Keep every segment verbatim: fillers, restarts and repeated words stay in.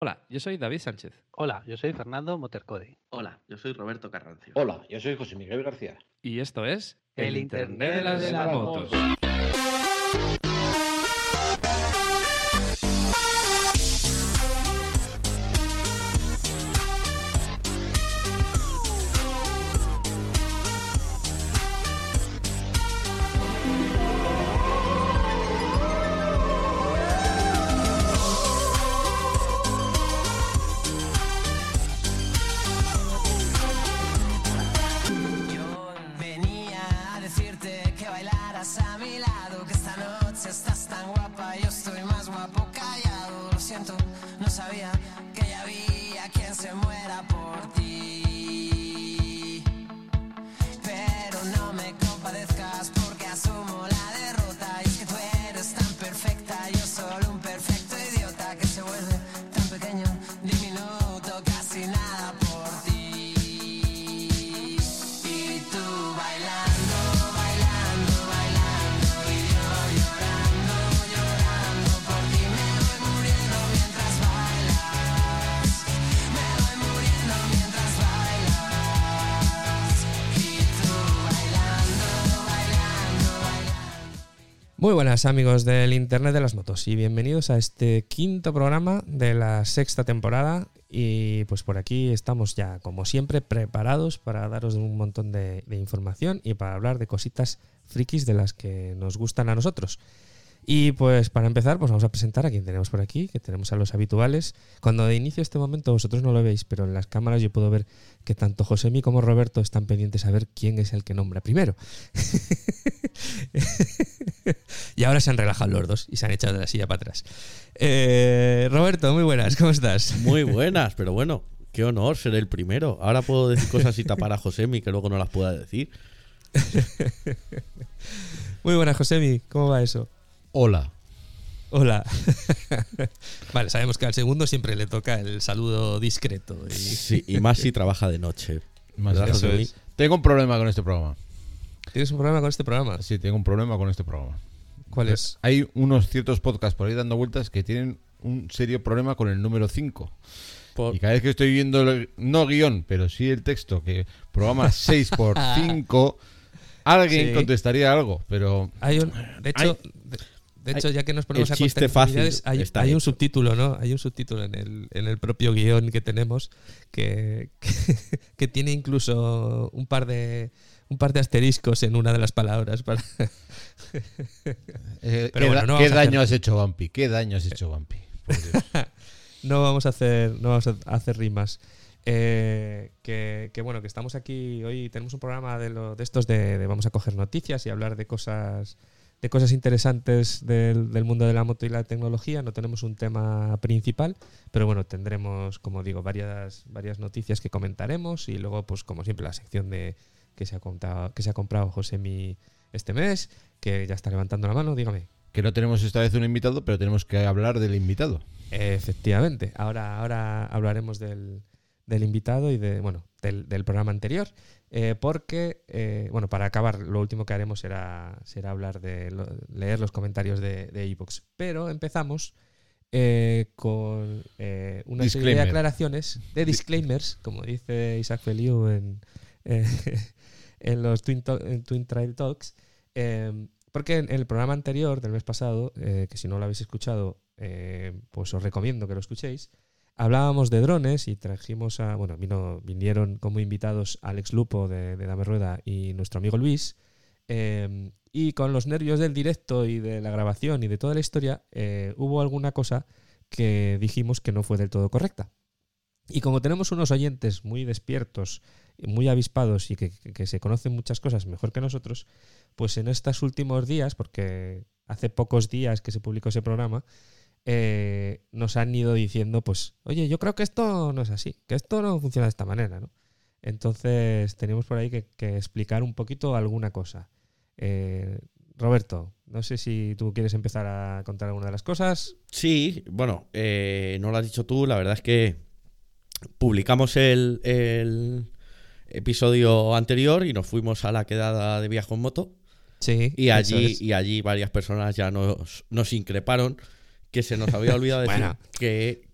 Hola, yo soy David Sánchez. Hola, yo soy Fernando Motercode. Hola, yo soy Roberto Carrancio. Hola, yo soy José Miguel García. Y esto es El Internet de las, de las motos. motos. Muy buenas amigos del Internet de las Motos y bienvenidos a este quinto programa de la sexta temporada y pues por aquí estamos ya como siempre preparados para daros un montón de, de información y para hablar de cositas frikis de las que nos gustan a nosotros. Y pues para empezar pues vamos a presentar a quien tenemos por aquí, que tenemos a los habituales. Cuando de inicio este momento vosotros no lo veis, pero en las cámaras yo puedo ver que tanto Josemi como Roberto están pendientes a ver quién es el que nombra primero. Y ahora se han relajado los dos y se han echado de la silla para atrás. Eh, Roberto, muy buenas, ¿cómo estás? Muy buenas, pero bueno, qué honor ser el primero. Ahora puedo decir cosas y tapar a Josemi que luego no las pueda decir. Muy buenas, Josemi, ¿cómo va eso? Hola. Hola. Vale, sabemos que al segundo siempre le toca el saludo discreto. Y... Sí, y más si trabaja de noche. Más eso es. Tengo un problema con este programa. ¿Tienes un problema con este programa? Sí, tengo un problema con este programa. ¿Cuál es? Hay unos ciertos podcasts por ahí dando vueltas que tienen un serio problema con el número cinco. Por... Y cada vez que estoy viendo, el, no guión, pero sí el texto, que programa seis por cinco, alguien sí. contestaría algo, pero... Hay un, de hecho... Hay... De... De hecho, ya que nos ponemos el a chiste fácil hay, hay un subtítulo, ¿no? Hay un subtítulo en el, en el propio guión que tenemos que, que, que tiene incluso un par de un par de asteriscos en una de las palabras para. eh, Pero ¿Qué, bueno, no ¿qué daño hacer... has hecho, Vampi? ¿Qué daño has hecho, Vampi? No vamos a hacer, no vamos a hacer rimas. Eh, que, que bueno, que estamos aquí hoy tenemos un programa de, lo, de estos de, de vamos a coger noticias y hablar de cosas. de cosas interesantes del, del mundo de la moto y la tecnología. No tenemos un tema principal, pero bueno, tendremos, como digo, varias, varias noticias que comentaremos y luego, pues como siempre, la sección de que se ha comprado, que se ha comprado Josemi este mes, que ya está levantando la mano, dígame. Que no tenemos esta vez un invitado, pero tenemos que hablar del invitado. Efectivamente. Ahora, ahora hablaremos del, del invitado y de, bueno, del, del programa anterior. Eh, porque, eh, bueno, para acabar, lo último que haremos será, será hablar de lo, leer los comentarios de, de iVoox. Pero empezamos eh, con eh, una Disclaimer. serie de aclaraciones, de disclaimers, como dice Isaac Feliu en, eh, en los Twin, en Twin Trail Talks. Eh, porque en el programa anterior del mes pasado, eh, que si no lo habéis escuchado, eh, pues os recomiendo que lo escuchéis. Hablábamos de drones y trajimos a... Bueno, vino, vinieron como invitados Alex Lupo de, de Dame Rueda y nuestro amigo Luis. Eh, y con los nervios del directo y de la grabación y de toda la historia, eh, hubo alguna cosa que dijimos que no fue del todo correcta. Y como tenemos unos oyentes muy despiertos, muy avispados y que, que, que se conocen muchas cosas mejor que nosotros, pues en estos últimos días, porque hace pocos días que se publicó ese programa, Eh, nos han ido diciendo, pues, oye, yo creo que esto no es así, que esto no funciona de esta manera, ¿no? Entonces tenemos por ahí que, que explicar un poquito alguna cosa. Eh, Roberto, no sé si tú quieres empezar a contar alguna de las cosas. Sí, bueno, eh, no lo has dicho tú, la verdad es que publicamos el, el episodio anterior y nos fuimos a la quedada de Viaje en Moto. Sí. Y allí, y allí varias personas ya nos, nos increparon que se nos había olvidado decir bueno, que,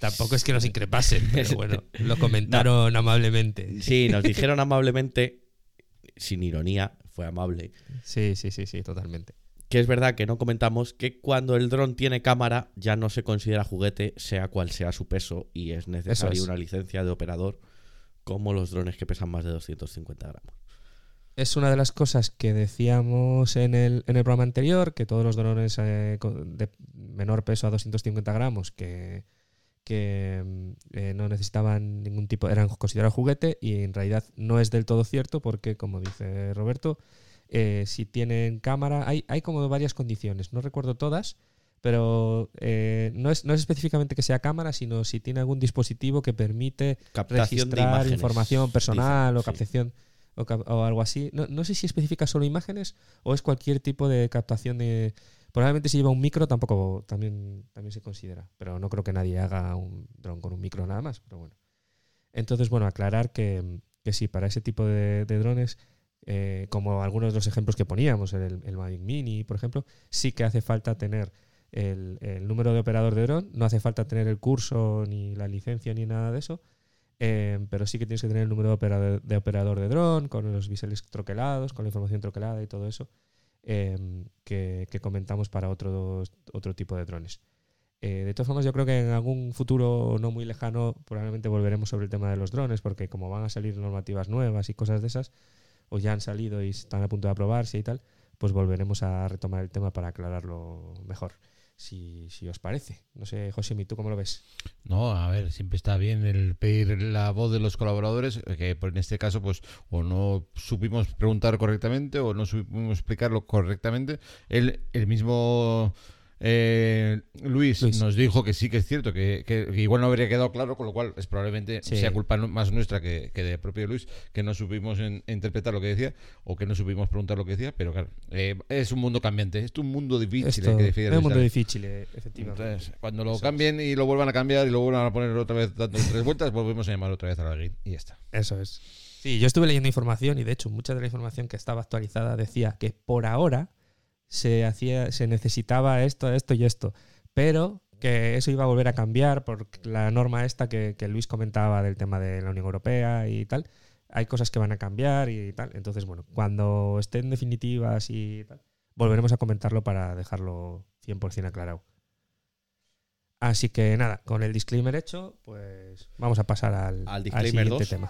Tampoco es que nos increpasen, pero bueno, lo comentaron no. amablemente. Sí, nos dijeron amablemente, sin ironía, fue amable. Sí, sí, sí, sí, totalmente. Que es verdad que no comentamos que cuando el dron tiene cámara ya no se considera juguete, sea cual sea su peso, y es necesaria es. una licencia de operador, como los drones que pesan más de doscientos cincuenta gramos. Es una de las cosas que decíamos en el, en el programa anterior, que todos los drones eh, de menor peso a doscientos cincuenta gramos que, que eh, no necesitaban ningún tipo, eran considerados juguete, y en realidad no es del todo cierto porque, como dice Roberto, eh, si tienen cámara, hay, hay como varias condiciones, no recuerdo todas, pero eh, no, es, no es específicamente que sea cámara, sino si tiene algún dispositivo que permite captación registrar de imágenes, información personal, dicen, o captación... Sí. O, o algo así. No, no sé si especifica solo imágenes o es cualquier tipo de captación de... Probablemente si lleva un micro tampoco también, también se considera, pero no creo que nadie haga un dron con un micro nada más, pero bueno. Entonces, bueno, aclarar que, que sí, para ese tipo de, de drones, eh, como algunos de los ejemplos que poníamos, el, el Mavic Mini, por ejemplo, sí que hace falta tener el, el número de operador de dron, no hace falta tener el curso, ni la licencia, ni nada de eso. Eh, pero sí que tienes que tener el número de operador de, operador de dron, con los biseles troquelados, con la información troquelada y todo eso, eh, que, que comentamos para otro, otro tipo de drones. Eh, de todas formas, yo creo que en algún futuro no muy lejano probablemente volveremos sobre el tema de los drones, porque como van a salir normativas nuevas y cosas de esas, o ya han salido y están a punto de aprobarse y tal, pues volveremos a retomar el tema para aclararlo mejor. Si, si os parece. No sé, José, ¿y tú cómo lo ves? No, a ver, siempre está bien el pedir la voz de los colaboradores, que en este caso pues o no supimos preguntar correctamente o no supimos explicarlo correctamente. El, el mismo eh, Luis, Luis nos dijo que sí que es cierto, que, que, que igual no habría quedado claro, con lo cual es probablemente sí. sea culpa más nuestra que, que de propio Luis, que no supimos en, interpretar lo que decía o que no supimos preguntar lo que decía, pero claro, eh, es un mundo cambiante, es un mundo difícil. Esto, que es un mundo difícil, eh, efectivamente. Entonces, cuando lo cambien y lo vuelvan a cambiar y lo vuelvan a poner otra vez dando tres vueltas, volvemos a llamar otra vez a la green y ya está. Eso es. Sí, yo estuve leyendo información y de hecho mucha de la información que estaba actualizada decía que por ahora se hacía, se necesitaba esto, esto y esto, pero que eso iba a volver a cambiar por la norma esta que, que Luis comentaba del tema de la Unión Europea y tal. Hay cosas que van a cambiar y tal. Entonces, bueno, cuando estén definitivas y tal, volveremos a comentarlo para dejarlo cien por ciento aclarado. Así que nada, con el disclaimer hecho, pues vamos a pasar al, al, al siguiente dos. tema.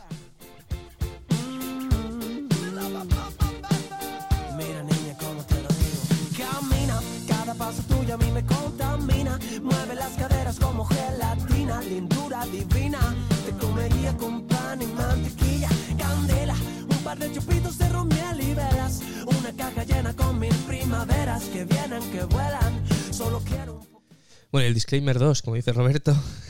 Paso tuyo a mí me contamina, mueve las caderas como gelatina, lindura divina, te comería con pan y mantequilla, candela, un par de chupitos de ron, miel y velas, una caja llena con mil primaveras que vienen, que vuelan, solo quiero un... Bueno, el disclaimer dos, como dice Roberto.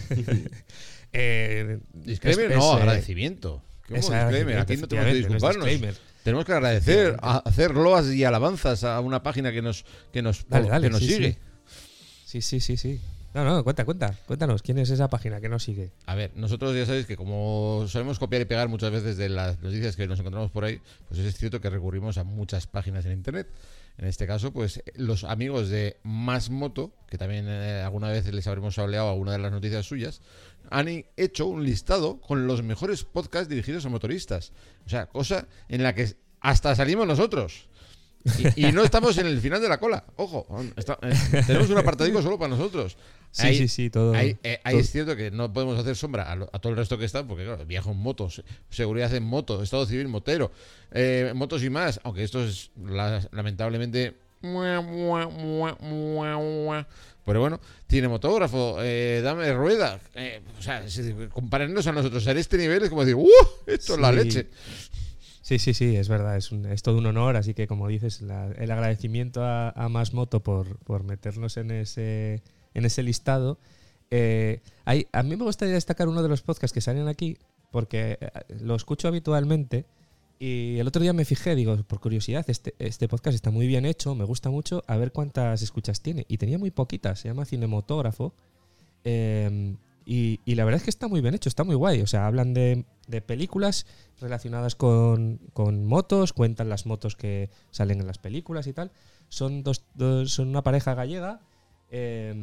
eh, disclaimer es, no, es, agradecimiento. ¿Qué es disclaimer? Aquí no tenemos que disculparnos. Tenemos que agradecer, a hacer loas y alabanzas a una página que nos que nos, dale, dale, que nos sí, sigue. Sí, sí, sí, sí. No, no, cuenta, cuenta. Cuéntanos, ¿quién es esa página que nos sigue? A ver, nosotros ya sabéis que como solemos copiar y pegar muchas veces de las noticias que nos encontramos por ahí, pues es cierto que recurrimos a muchas páginas en internet. En este caso, pues los amigos de Más Moto, que también eh, alguna vez les habremos hablado alguna de las noticias suyas, han hecho un listado con los mejores podcasts dirigidos a motoristas. O sea, cosa en la que hasta salimos nosotros. Y, y no estamos en el final de la cola. Ojo, está, eh, tenemos un apartadico solo para nosotros. Sí, ahí, sí, sí, todo. Ahí, eh, ahí todo. Es cierto que no podemos hacer sombra a, lo, a todo el resto que está, porque claro, viajo en motos, seguridad en moto, estado civil motero, eh, motos y más, aunque esto es la, lamentablemente... Pero bueno, tiene motógrafo, eh, dame rueda. Eh, o sea, compararnos a nosotros en este nivel es como decir, ¡uh! Esto sí. Es la leche. Sí, sí, sí, es verdad, es, un, es todo un honor, así que como dices, la, el agradecimiento a, a Más Moto por, por meternos en ese, en ese listado. Eh, hay, a mí me gustaría destacar uno de los podcasts que salen aquí, porque lo escucho habitualmente y el otro día me fijé, digo, por curiosidad, este, este podcast está muy bien hecho, me gusta mucho, a ver cuántas escuchas tiene. Y tenía muy poquitas, se llama Cinemotógrafo. Eh, Y, y la verdad es que está muy bien hecho, está muy guay. O sea, hablan de, de películas relacionadas con, con motos, cuentan las motos que salen en las películas y tal. Son dos, dos son una pareja gallega eh,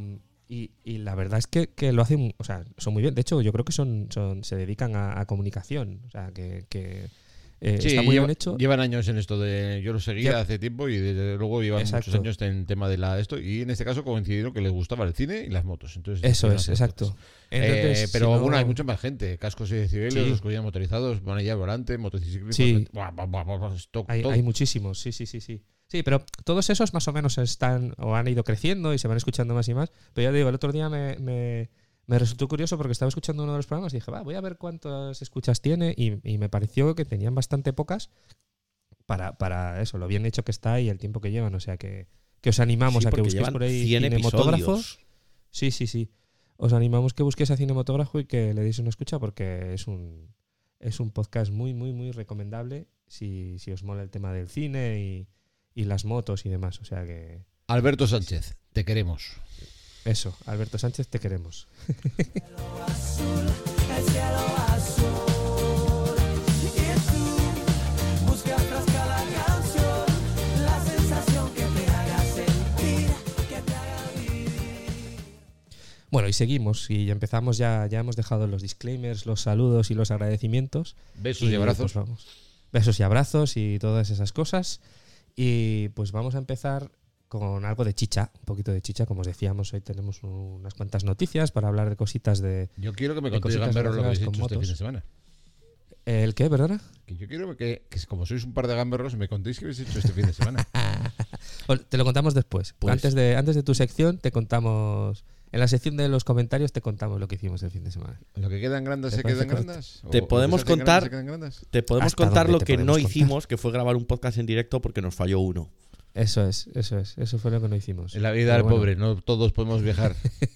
Y, y la verdad es que, que lo hacen, o sea, son muy bien. De hecho, yo creo que son, son se dedican a, a comunicación. O sea, que, que eh, Sí, está muy lleva- bien hecho. Llevan años en esto de. Yo lo seguía Ya- hace tiempo y desde luego llevan Exacto. muchos años en el tema de la esto. Y en este caso coincidieron que les gustaba el cine y las motos. Entonces, Eso empezaron a es, hacer exacto. podcast. Entonces, Eh, si pero no- bueno, hay mucha más gente. Cascos y decibelios, Sí. los collares motorizados, van allá volante, motociclistas. Sí. Buah, buah, buah, buah, buah, stock, Hay, todo. hay muchísimos, sí, sí, sí, sí. Sí, pero todos esos más o menos están o han ido creciendo y se van escuchando más y más. Pero ya te digo, el otro día me, me, me resultó curioso porque estaba escuchando uno de los programas y dije, va, voy a ver cuántas escuchas tiene y, y me pareció que tenían bastante pocas para, para eso, lo bien hecho que está y el tiempo que llevan. O sea que, que os animamos Sí, a que porque busquéis llevan por ahí cien cinematógrafo. episodios. Sí, sí, sí. Os animamos que busquéis a Cinematógrafo y que le deis una escucha porque es un, es un podcast muy, muy, muy recomendable si, si os mola el tema del cine y, y las motos y demás. O sea que Alberto Sánchez, te queremos. eso, Alberto Sánchez, te queremos. azul, el cielo azul. Y tú buscas tras cada canción la sensación que te haga sentir, que te haga vivir. Bueno, y seguimos y empezamos ya, ya hemos dejado los disclaimers, los saludos y los agradecimientos. Besos y abrazos. Pues vamos. Besos y abrazos y todas esas cosas. Y pues vamos a empezar con algo de chicha, un poquito de chicha. Como os decíamos, hoy tenemos unas cuantas noticias para hablar de cositas de... Yo quiero que me de contéis, cositas gamberros, lo que habéis relacionadas hecho con este fin de motos. semana. ¿El qué, perdona? Que yo quiero que, que como sois un par de gamberros, me contéis qué habéis hecho este fin de semana. O- Te lo contamos después. Pues- Antes, de, antes de tu sección te contamos... En la sección de los comentarios te contamos lo que hicimos el fin de semana. ¿Lo que quedan grandes ¿Te se parece quedan correcto? grandes? Te ¿O podemos lo que se hacen contar- grandes se quedan grandes? Te podemos ¿Hasta contar dónde lo te que no podemos contar? hicimos, que fue grabar un podcast en directo porque nos falló uno. Eso es, eso es. Eso fue lo que no hicimos. En la vida Pero del bueno. pobre, no todos podemos viajar.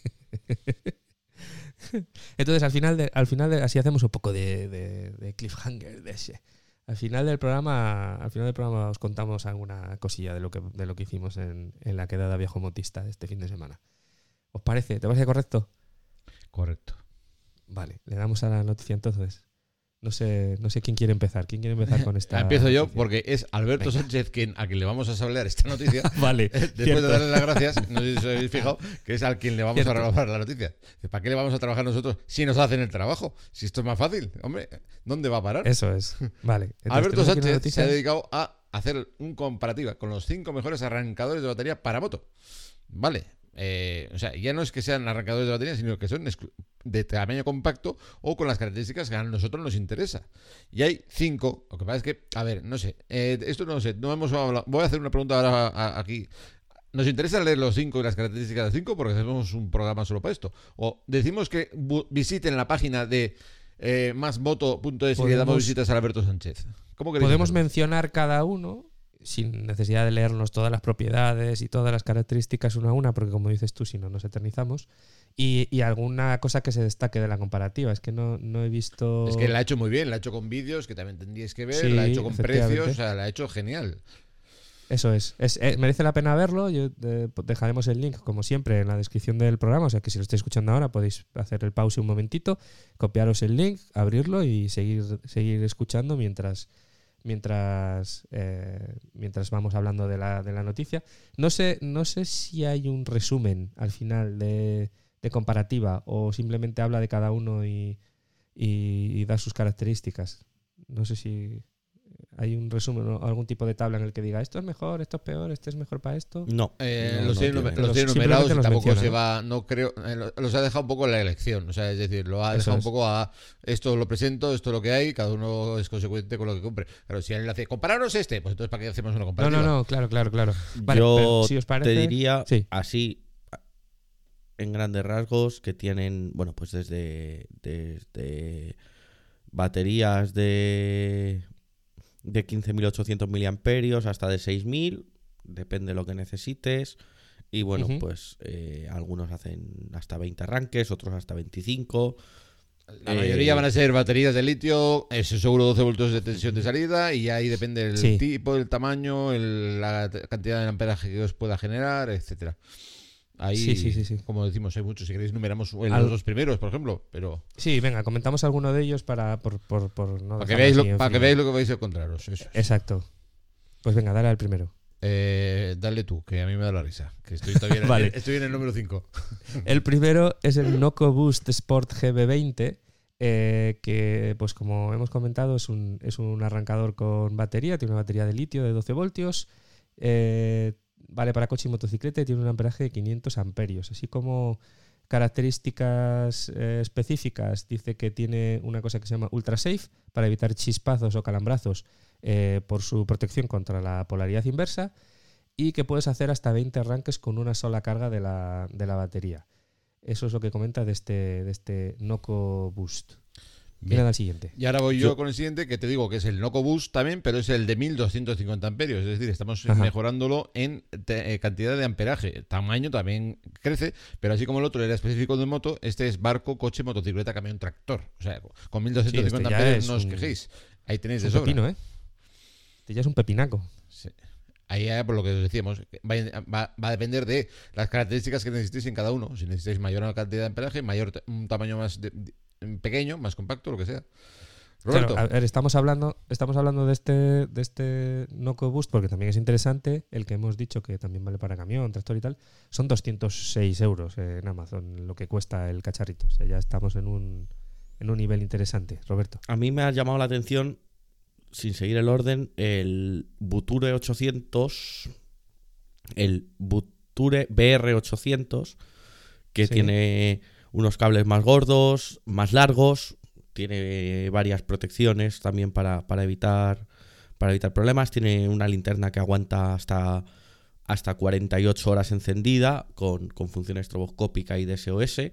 Entonces, al final, de, al final de, así hacemos un poco de, de, de cliffhanger de ese. Al final del programa, al final del programa os contamos alguna cosilla de lo que, de lo que hicimos en, en la quedada viejo motista este fin de semana. ¿Os parece? ¿Te parece correcto? Correcto. Vale, le damos a la noticia entonces. No sé, no sé quién quiere empezar. ¿Quién quiere empezar con esta? Empiezo yo noticia? porque es Alberto Venga. Sánchez quien, a quien le vamos a hablar esta noticia. Vale, Después cierto. de darle las gracias, no sé si os habéis fijado, que es al quien le vamos Cierto. a grabar la noticia. ¿Para qué le vamos a trabajar nosotros si nos hacen el trabajo? Si esto es más fácil. Hombre, ¿dónde va a parar? Eso es. Vale. Entonces, Alberto ¿tenemos aquí una Sánchez noticia? se ha dedicado a hacer un comparativa con los cinco mejores arrancadores de batería para moto. Vale. Eh, o sea, ya no es que sean arrancadores de batería, sino que son exclu- de tamaño compacto o con las características que a nosotros nos interesa. Y hay cinco. Lo que pasa es que, a ver, no sé. eh, esto no sé. No hemos hablado. Voy a hacer una pregunta ahora a- a- aquí. ¿Nos interesa leer los cinco y las características de cinco? Porque hacemos un programa solo para esto. O decimos que bu- visiten la página de eh, masmoto punto es y le damos Podemos- visitas a Alberto Sánchez. ¿Cómo queréis Podemos hacerlo? mencionar cada uno sin necesidad de leernos todas las propiedades y todas las características una a una, porque como dices tú, si no nos eternizamos. Y, y alguna cosa que se destaque de la comparativa. Es que no, no he visto... Es que la ha hecho muy bien, la ha hecho con vídeos que también tendríais que ver, Sí, la ha hecho con efectivamente. precios, o sea, la ha hecho genial. Eso es. es eh, merece la pena verlo. Yo, eh, dejaremos el link, como siempre, en la descripción del programa. O sea que si lo estáis escuchando ahora, podéis hacer el pause un momentito, copiaros el link, abrirlo y seguir, seguir escuchando mientras... mientras eh, mientras vamos hablando de la, de la noticia. No sé, no sé si hay un resumen al final de, de comparativa o simplemente habla de cada uno y, y, y da sus características. No sé si hay un resumen o algún tipo de tabla en el que diga esto es mejor, esto es peor, este es mejor para esto. No. Eh, no, los no tiene, tiene. nume- los Los- tiene simplemente numerados y los tampoco menciona, se ¿no? va, no creo, eh, lo- los ha dejado un poco en la elección, o sea, es decir, lo ha Eso dejado un es. poco a esto lo presento, esto es lo que hay, cada uno es consecuente con lo que compre. Pero si alguien le hace, compararos este, pues entonces ¿para qué hacemos una No, comparativa? no, no, claro, claro, claro. Vale, Yo pero si os parece, te diría sí. así, en grandes rasgos, que tienen, bueno, pues desde, desde baterías de, de quince mil ochocientos miliamperios hasta de seis mil, depende de lo que necesites. Y bueno, Ujú. pues eh, algunos hacen hasta veinte arranques, otros hasta veinticinco. La Eh, mayoría van a ser baterías de litio, eso seguro doce voltios de tensión de salida y ahí depende el Sí. tipo, el tamaño, el- la t- cantidad de amperaje que os pueda generar, etcétera. Ahí, Sí, sí, sí, sí. como decimos, hay muchos. Si queréis, numeramos el- Al- los dos primeros, por ejemplo. Pero Sí, venga, comentamos alguno de ellos para por, por, por no para que, dejarlo veáis así lo, en para que frío. veáis lo que vais a encontraros. Eso es. Exacto. Pues venga, dale al primero. Eh, dale tú, que a mí me da la risa. Que estoy todavía en, Vale. estoy en el número cinco. El primero es el Noco Boost Sport G B veinte, eh, que, pues como hemos comentado, es un, es un arrancador con batería, tiene una batería de litio de doce voltios, eh, vale para coche y motocicleta y tiene un amperaje de quinientos amperios, así como características eh, específicas. Dice que tiene una cosa que se llama Ultra Safe para evitar chispazos o calambrazos eh, por su protección contra la polaridad inversa, y que puedes hacer hasta veinte arranques con una sola carga de la, de la batería. Eso es lo que comenta de este, de este Noco Boost. Mira al siguiente. Y ahora voy yo, yo con el siguiente, que te digo que es el Noco Boost también, pero es el de mil doscientos cincuenta amperios. Es decir, estamos Ajá. mejorándolo en te, eh, cantidad de amperaje. El tamaño también crece, pero así como el otro era específico de moto, este es barco, coche, motocicleta, camión, tractor. O sea, con mil doscientos cincuenta Sí, este ya amperios es no os un- quejéis. Ahí tenéis es de un sobra. pepino, ¿eh? Este ya es un pepinaco. Sí. Ahí, eh, por lo que os decíamos, va, va- va a depender de las características que necesitéis en cada uno. Si necesitáis mayor cantidad de amperaje, mayor un tamaño más de- de- pequeño, más compacto, lo que sea. Roberto. Claro, a ver, estamos hablando, estamos hablando de este, de este Noco Boost porque también es interesante. El que hemos dicho que también vale para camión, tractor y tal, son doscientos seis euros en Amazon lo que cuesta el cacharrito. O sea, ya estamos en un, en un nivel interesante. Roberto. A mí me ha llamado la atención, sin seguir el orden, el Buture ochocientos, el Buture B R ochocientos, que Sí. tiene unos cables más gordos, más largos, tiene varias protecciones también para, para evitar para evitar problemas, tiene una linterna que aguanta hasta, hasta cuarenta y ocho horas encendida, con, con función estroboscópica y de S O S.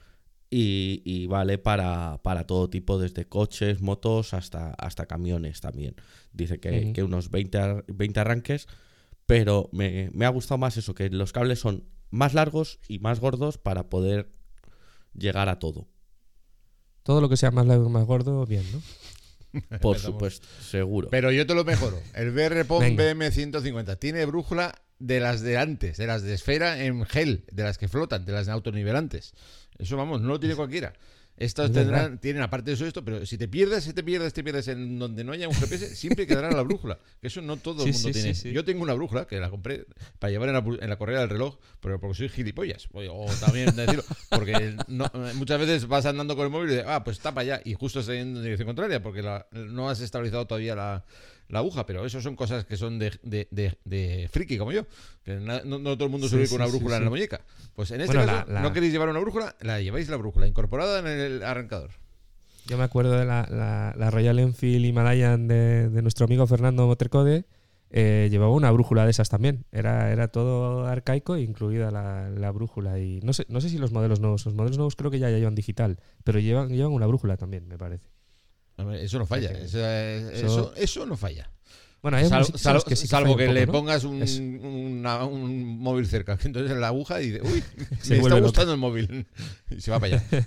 Y, y vale para, para todo tipo, desde coches, motos hasta, hasta camiones también. Dice que, Ujú. que unos veinte, ar- veinte arranques, pero me, me ha gustado más eso, que los cables son más largos y más gordos para poder llegar a todo. Todo lo que sea más largo y más gordo, bien, ¿no? Por Empezamos. supuesto, seguro. Pero yo te lo mejoro. El B R P O M Venga. B M ciento cincuenta tiene brújula de las de antes, de las de esfera en gel, de las que flotan, de las de autonivelantes. Eso, vamos, no lo tiene cualquiera. Estas Es tendrán, verdad. tienen aparte de eso esto, pero si te pierdes, si te pierdes, te pierdes en donde no haya un G P S, siempre quedará la brújula. Que eso no todo el Sí, mundo sí, tiene. sí, sí. Yo tengo una brújula que la compré para llevar en la, pu- en la correa del reloj, pero porque soy gilipollas. O, o también decirlo, porque no- muchas veces vas andando con el móvil y dices, ah, pues está para allá, y justo estás yendo en dirección contraria, porque la- no has estabilizado todavía la, la aguja. Pero eso son cosas que son de, de, de, de friki como yo, que na- no, no todo el mundo Sí, suele ir sí, con una sí, brújula sí. en la muñeca. Pues en este Bueno, caso, la- la- no queréis llevar una brújula, la lleváis la brújula incorporada en el arrancador. Yo me acuerdo de la, la, la Royal Enfield Himalayan de, de nuestro amigo Fernando Motercode. Eh, llevaba una brújula de esas también. Era, era todo arcaico, incluida la, la brújula. Y no sé, no sé si los modelos nuevos, los modelos nuevos creo que ya, ya llevan digital, pero llevan, llevan una brújula también, me parece. A ver, eso no falla. que- Eso, eso, eso- eso no falla. Bueno, hay Sal- algunos sitios en sal- los que sí que salvo falla que un le poco, ¿no? pongas un, Es- una- un móvil cerca, que entonces en la aguja y dice, uy, Se me vuelve está loca. gustando el móvil. Y se va para allá.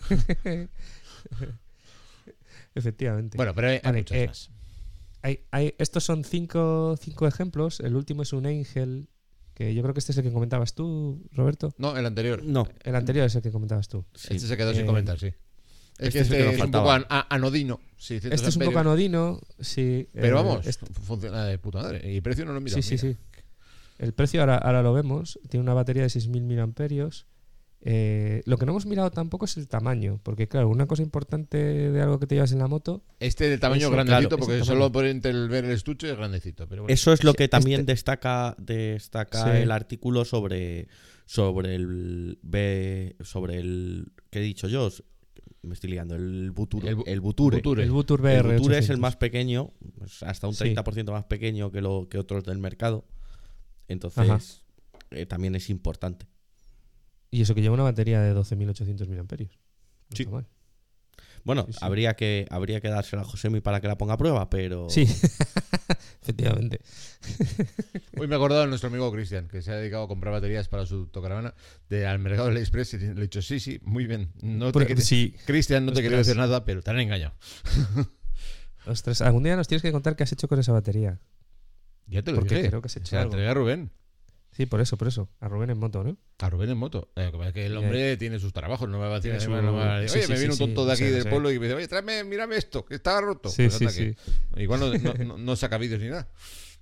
Efectivamente. Bueno, pero hay, hay Vale, muchas eh, más. Hay, hay, estos son cinco, cinco ejemplos. El último es un Angel, que yo creo que este es el que comentabas tú, Roberto. No, el anterior. No, El anterior es el que comentabas tú. sí. Este se quedó sin Eh, comentar, sí. Es este que es el este que nos es un poco faltaba. an- a- anodino. Sí, cientos Este es un poco amperios. anodino, sí. Pero eh, vamos, este- funciona de puta madre. Y precio no lo mira. sí, sí, sí. El precio ahora, ahora lo vemos. Tiene una batería de seis mil miliamperios. Eh, lo que no hemos mirado tampoco es el tamaño, porque claro, una cosa importante de algo que te llevas en la moto. Este de tamaño Eso, grandecito, claro, porque ese solo tamaño. por entre el ver el estuche es grandecito. Pero bueno. Eso es lo Sí, que también este- destaca destaca Sí. el artículo sobre sobre el B, sobre el ¿qué he dicho yo? Me estoy liando, el Buture, El bu- el Buture. Buture. El Buture B El R Buture es el ochocientos. más pequeño, pues, hasta un Sí. treinta por ciento más pequeño que lo que otros del mercado. Entonces, eh, también es importante. Y eso que lleva una batería de doce mil ochocientos miliamperios. No Sí. está mal. Bueno, Sí, sí. habría que habría que dársela a Josemi para que la ponga a prueba, pero Sí, efectivamente. Hoy me he acordado de nuestro amigo Cristian, que se ha dedicado a comprar baterías para su tocaravana de, al mercado del Express. Y le he dicho, sí, sí, muy bien. No te Pero- quería- sí. Cristian, no te quería Ostras. decir nada, pero te han engañado. Ostras, algún día nos tienes que contar qué has hecho con esa batería. Ya te lo Porque dije. creo que has hecho Se la algo. entregué a Rubén. Sí, por eso, por eso. A Rubén en moto, ¿no? A Rubén en moto. Eh, que pasa es que el hombre tiene sus trabajos. No me va a decir, Tiene su- no me va a decir, sí, oye, sí, me viene sí, un tonto sí, de aquí lo sé, del lo sé. pueblo y me dice, oye, tráeme, mírame esto, que estaba roto. Sí, Pues sí, anda que- sí. Igual no, no, no- no saca vídeos ni nada.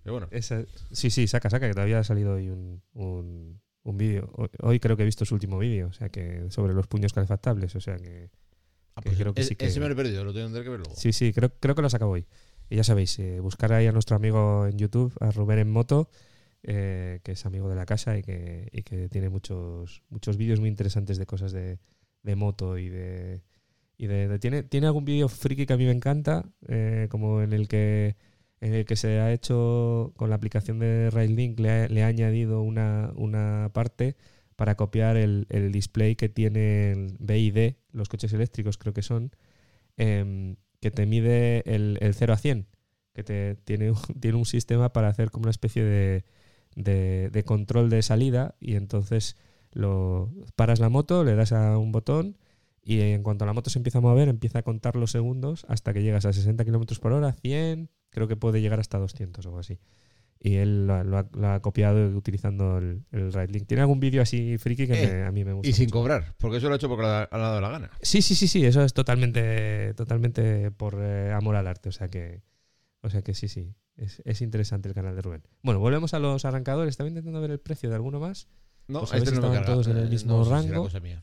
Pero bueno. Esa, sí, sí, saca, saca, que todavía ha salido hoy un, un, un vídeo. Hoy, hoy creo que he visto su último vídeo, o sea que sobre los puños calefactables, o sea que, Ah, que pues creo que es- sí que... Ese me lo he perdido, lo tendré que ver luego. Sí, sí, creo, creo que lo sacado hoy. Y ya sabéis, eh, buscar ahí a nuestro amigo en YouTube, a Rubén en Moto, eh, que es amigo de la casa y que, y que tiene muchos muchos vídeos muy interesantes de cosas de, de moto y de... Y de, de- tiene, tiene algún vídeo friki que a mí me encanta, eh, como en el que en el que se ha hecho con la aplicación de Railink, le ha, le ha añadido una, una parte para copiar el, el display que tiene el B I D, los coches eléctricos creo que son, em, que te mide el, el cero a cien, que te, tiene, un- tiene un sistema para hacer como una especie de, de, de control de salida, y entonces lo paras la moto, le das a un botón y en cuanto la moto se empieza a mover empieza a contar los segundos hasta que llegas a sesenta kilómetros por hora, cien, creo que puede llegar hasta doscientos o algo así. Y él lo, ha- lo ha, lo ha copiado utilizando el, el Railink. Tiene algún vídeo así friki que Eh, me- a mí me gusta Y sin mucho. cobrar, porque eso lo ha hecho porque le ha le ha dado la gana. Sí, sí, sí, sí, eso es totalmente, totalmente por eh, amor al arte, o sea que, o sea que sí, sí, es, es interesante el canal de Rubén. Bueno, volvemos a los arrancadores. Estaba intentando ver el precio de alguno más, No, Pues a ver este si no me estaban carga. todos en el Eh, mismo no sé si será rango. cosa mía.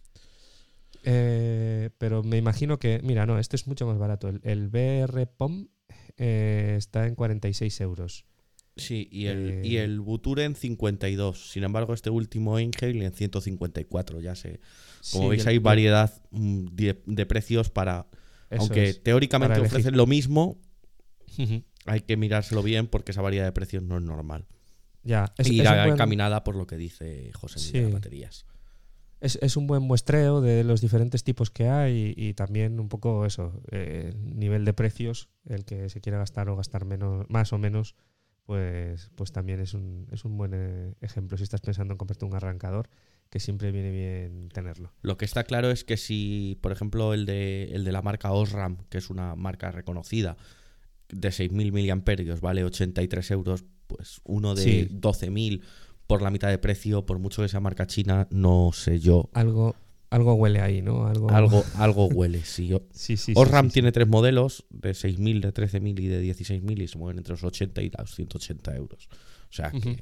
eh, pero me imagino que, mira, no, este es mucho más barato. El, el B R P O M eh, está en cuarenta y seis euros. Sí, y el, Eh, y el Buture en cincuenta y dos. Sin embargo, este último Angel en ciento cincuenta y cuatro. Ya sé. Como Sí, veis, el- hay el- variedad mm, de, de precios para. eso Aunque es, teóricamente para elegir. ofrecen lo mismo, Ujú. hay que mirárselo bien porque esa variedad de precios no es normal. Ya, es, y es irá un buen- encaminada por lo que dice José Miguel de Sí. las baterías. Es, es un buen muestreo de los diferentes tipos que hay y, y también un poco eso, eh, nivel de precios, el que se quiera gastar o gastar menos, más o menos, pues, pues también es un, es un buen eh, ejemplo si estás pensando en comprarte un arrancador, que siempre viene bien tenerlo. Lo que está claro es que si, por ejemplo, el de, el de la marca Osram, que es una marca reconocida, de seis mil miliamperios vale ochenta y tres euros, pues uno de Sí. doce mil por la mitad de precio, por mucho que sea marca china, no sé yo. Algo, algo huele ahí, ¿no? Algo, Algo, algo huele. Sí. O- sí, sí, sí, Osram sí, sí. tiene tres modelos, de seis mil, de trece mil y de dieciséis mil, y se mueven entre los ochenta y los ciento ochenta euros. O sea que... Ujú.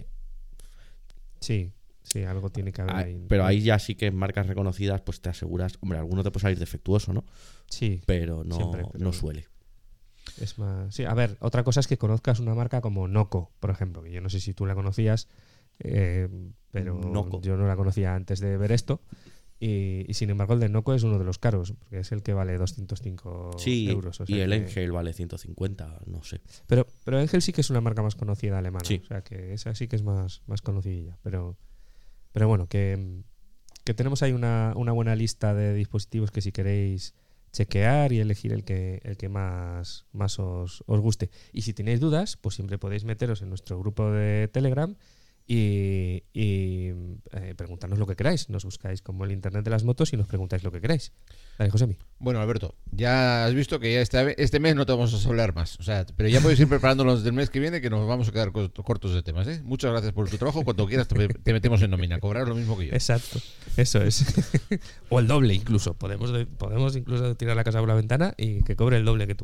Sí, sí, algo tiene que haber Ah, ahí. pero ahí ya sí que en marcas reconocidas pues te aseguras, hombre, alguno te puede salir defectuoso, ¿no? Sí, Pero no, Siempre, pero- no suele. es más. Sí, a ver, otra cosa es que conozcas una marca como Noco, por ejemplo, que yo no sé si tú la conocías, eh, pero Noco. yo no la conocía antes de ver esto. Y, y sin embargo, el de Noco es uno de los caros, porque es el que vale doscientos cinco Sí, euros. o sea y el que- Engel vale ciento cincuenta, no sé. Pero, pero Engel sí que es una marca más conocida alemana. Sí. O sea que esa sí que es más, más conocidilla. Pero, pero bueno, que, que tenemos ahí una, una buena lista de dispositivos que si queréis chequear y elegir el que, el que más, más os, os guste. Y si tenéis dudas, pues siempre podéis meteros en nuestro grupo de Telegram y, y eh, preguntarnos lo que queráis. Nos buscáis como el Internet de las motos y nos preguntáis lo que queráis. Dale, Josemi. Bueno, Alberto, ya has visto que ya este, este mes no te vamos a hablar más. O sea, pero ya podéis ir preparándonos del mes que viene, que nos vamos a quedar co- cortos de temas, ¿eh? Muchas gracias por tu trabajo. Cuando quieras te, te metemos en nómina. Cobrar lo mismo que yo. Exacto, eso es. O el doble incluso. Podemos, de- podemos incluso tirar la casa por la ventana y que cobre el doble que tú.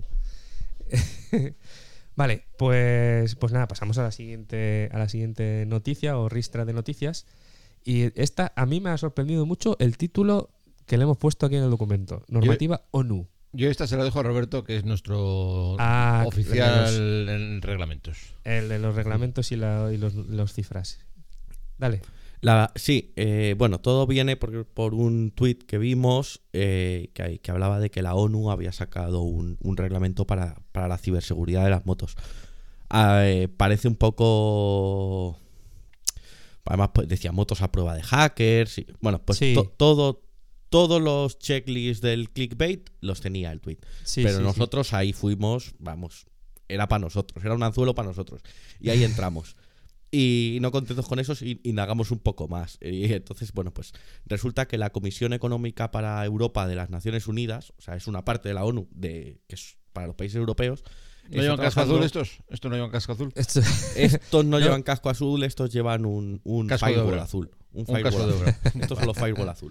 Vale, pues, pues nada, pasamos a la siguiente, a la siguiente noticia o ristra de noticias. Y esta a mí me ha sorprendido mucho el título que le hemos puesto aquí en el documento. Normativa ONU. Yo esta se la dejo a Roberto, que es nuestro Ah, oficial en reglamentos. El de los reglamentos y, la- y los, los cifras. Dale. La, sí, eh, bueno, todo viene por, por un tuit que vimos eh, que, hay- que hablaba de que la ONU había sacado un, un reglamento para, para la ciberseguridad de las motos. Ah, eh, parece un poco... Además, pues, decía motos a prueba de hackers. Y, bueno, pues Sí. to- todo, todos los checklists del clickbait los tenía el tuit. Sí, Pero sí, sí. nosotros ahí fuimos, vamos, era para nosotros, era un anzuelo para nosotros. Y ahí entramos. Y no contentos con eso, in- indagamos un poco más. Y entonces, bueno, pues resulta que la Comisión Económica para Europa de las Naciones Unidas, o sea, es una parte de la ONU de que es para los países europeos. ¿No está llevan casco trabajando- azul estos? ¿Estos no llevan casco azul? Esto- Estos no, No. llevan casco azul, estos llevan un, un Casco de firewall obra. azul. Un Un firewall casco de azul. obra. Estos son los firewall azul.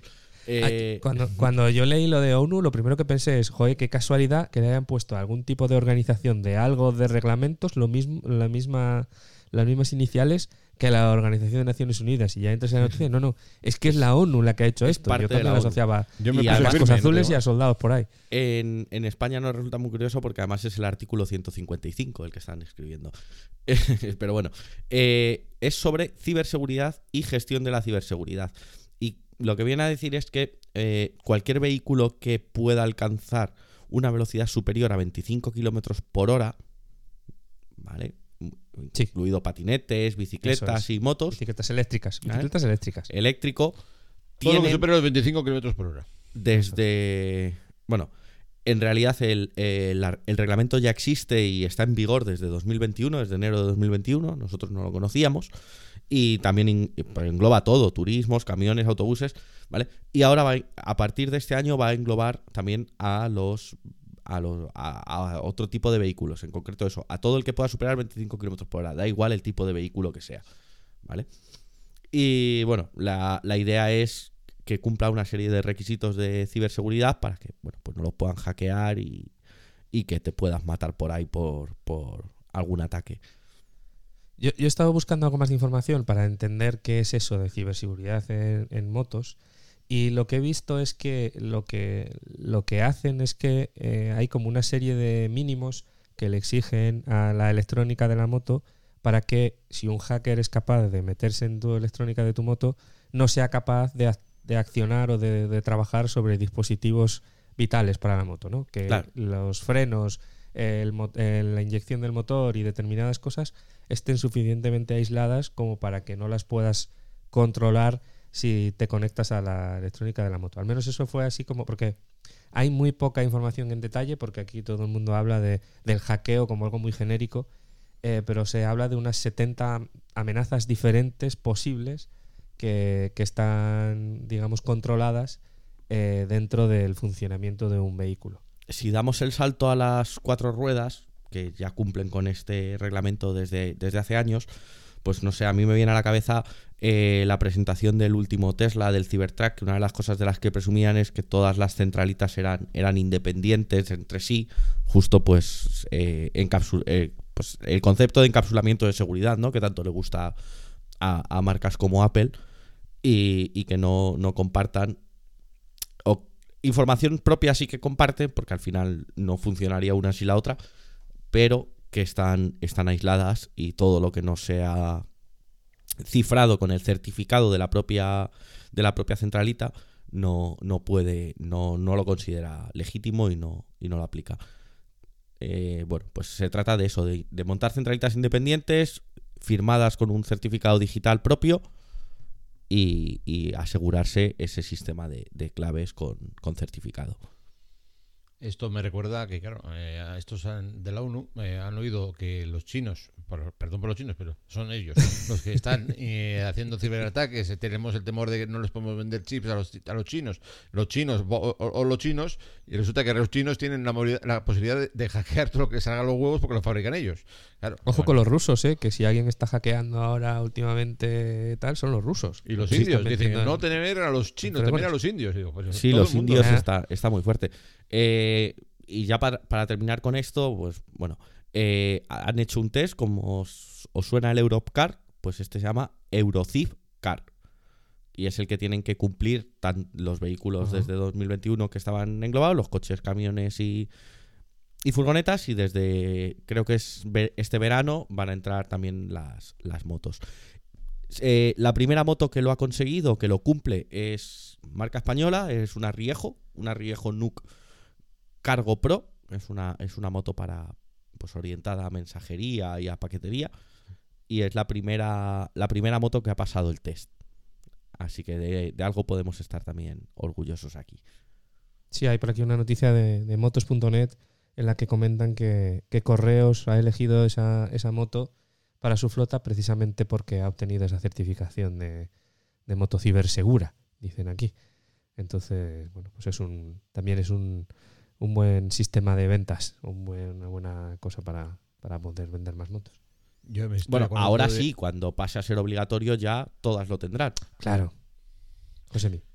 Eh, Cuando, cuando yo leí lo de ONU, lo primero que pensé es, joder, qué casualidad que le hayan puesto algún tipo de organización de algo de reglamentos, lo mismo, la misma, las mismas iniciales que la Organización de Naciones Unidas. Y ya entras en la noticia, no, no, es que es la ONU la que ha hecho Es esto. parte Yo de también la lo ONU. asociaba Yo me Y puse a además- barcos firme, no azules te y a digo. soldados por ahí. En, en España nos resulta muy curioso porque además es el artículo ciento cincuenta y cinco el que están escribiendo. Pero bueno, eh, es sobre ciberseguridad y gestión de la ciberseguridad. Y lo que viene a decir es que eh, cualquier vehículo que pueda alcanzar una velocidad superior a veinticinco kilómetros por hora, ¿vale? Sí. Incluido patinetes, bicicletas Eso es. y motos, Bicicletas eléctricas. ¿Vale? Bicicletas eléctricas. eléctrico, Todo lo que tienen supera los veinticinco kilómetros por hora. desde... Bueno, en realidad el, el, el reglamento ya existe y está en vigor desde dos mil veintiuno, desde enero de dos mil veintiuno, nosotros no lo conocíamos, y también in- engloba todo, turismos, camiones, autobuses, ¿vale? Y ahora va, a partir de este año va a englobar también a los a los a, a otro tipo de vehículos, en concreto eso, a todo el que pueda superar veinticinco kilómetros por hora, da igual el tipo de vehículo que sea, ¿vale? Y bueno, la, la idea es que cumpla una serie de requisitos de ciberseguridad para que, bueno, pues no los puedan hackear y, y que te puedas matar por ahí por, por algún ataque. Yo, yo he estado buscando algo más de información para entender qué es eso de ciberseguridad en, en motos, y lo que he visto es que lo que, lo que hacen es que eh, hay como una serie de mínimos que le exigen a la electrónica de la moto para que, si un hacker es capaz de meterse en tu electrónica de tu moto, no sea capaz de, ac- de accionar o de, de trabajar sobre dispositivos vitales para la moto, ¿no? Que Claro. los frenos, el mo- eh, la inyección del motor y determinadas cosas estén suficientemente aisladas como para que no las puedas controlar si te conectas a la electrónica de la moto. Al menos eso fue así como... Porque hay muy poca información en detalle, porque aquí todo el mundo habla de, del hackeo como algo muy genérico, eh, pero se habla de unas setenta amenazas diferentes posibles que, que están, digamos, controladas eh, dentro del funcionamiento de un vehículo. Si damos el salto a las cuatro ruedas, que ya cumplen con este reglamento desde, desde hace años, pues no sé, a mí me viene a la cabeza eh, la presentación del último Tesla, del Cybertruck, que una de las cosas de las que presumían es que todas las centralitas eran, eran independientes entre sí, justo pues, eh, encapsul- eh, pues el concepto de encapsulamiento de seguridad, ¿no? Que tanto le gusta a, a marcas como Apple, y, y que no, no compartan o información propia sí que comparten, porque al final no funcionaría una sin la otra, pero que están, están aisladas, y todo lo que no sea cifrado con el certificado de la propia, de la propia centralita no, no puede, no, no lo considera legítimo y no, y no lo aplica. Eh, bueno, pues se trata de eso, de, de montar centralitas independientes firmadas con un certificado digital propio y, y asegurarse ese sistema de, de claves con, con certificado. Esto me recuerda que, claro, eh, a estos han- de la ONU eh, han oído que los chinos, por- perdón por los chinos, pero son ellos los que están eh, haciendo ciberataques. Eh, Tenemos el temor de que no les podemos vender chips a los, a los chinos, los chinos o, o- o los chinos, y resulta que los chinos tienen la, movilidad- la posibilidad de, de hackear todo lo que salga a los huevos porque lo fabrican ellos. Claro, Ojo bueno. con los rusos, ¿eh? Que si alguien está hackeando ahora últimamente tal, son los rusos. Y los Sí, indios están dicen, metiendo no en- temer a los chinos, Pero temer bueno. a los indios. Digo, pues, Sí, todo los el mundo. indios Ah. está, está muy fuerte. Eh, y ya para, para terminar con esto, pues bueno, eh, han hecho un test, como os, os suena el Europcar, pues este se llama EuroCivCar. Y es el que tienen que cumplir tan, los vehículos Ajá. desde dos mil veintiuno que estaban englobados, los coches, camiones y, y furgonetas, y desde, creo que es ve- este verano, van a entrar también las, las motos. Eh, la primera moto que lo ha conseguido, que lo cumple, es marca española, es una Riejo, una Riejo Nuke Cargo Pro, es una, es una moto para, pues, orientada a mensajería y a paquetería, y es la primera, la primera moto que ha pasado el test. Así que de, de algo podemos estar también orgullosos aquí. Sí, hay por aquí una noticia de, de motos punto net en la que comentan que, que Correos ha elegido esa, esa moto para su flota precisamente porque ha obtenido esa certificación de, de moto cibersegura, dicen aquí. Entonces, bueno, pues es un también es un, un buen sistema de ventas, un buen, una buena cosa para, para poder vender más motos. Yo me estoy Bueno, acordando ahora de- sí, cuando pase a ser obligatorio ya todas lo tendrán. Claro. Josemi.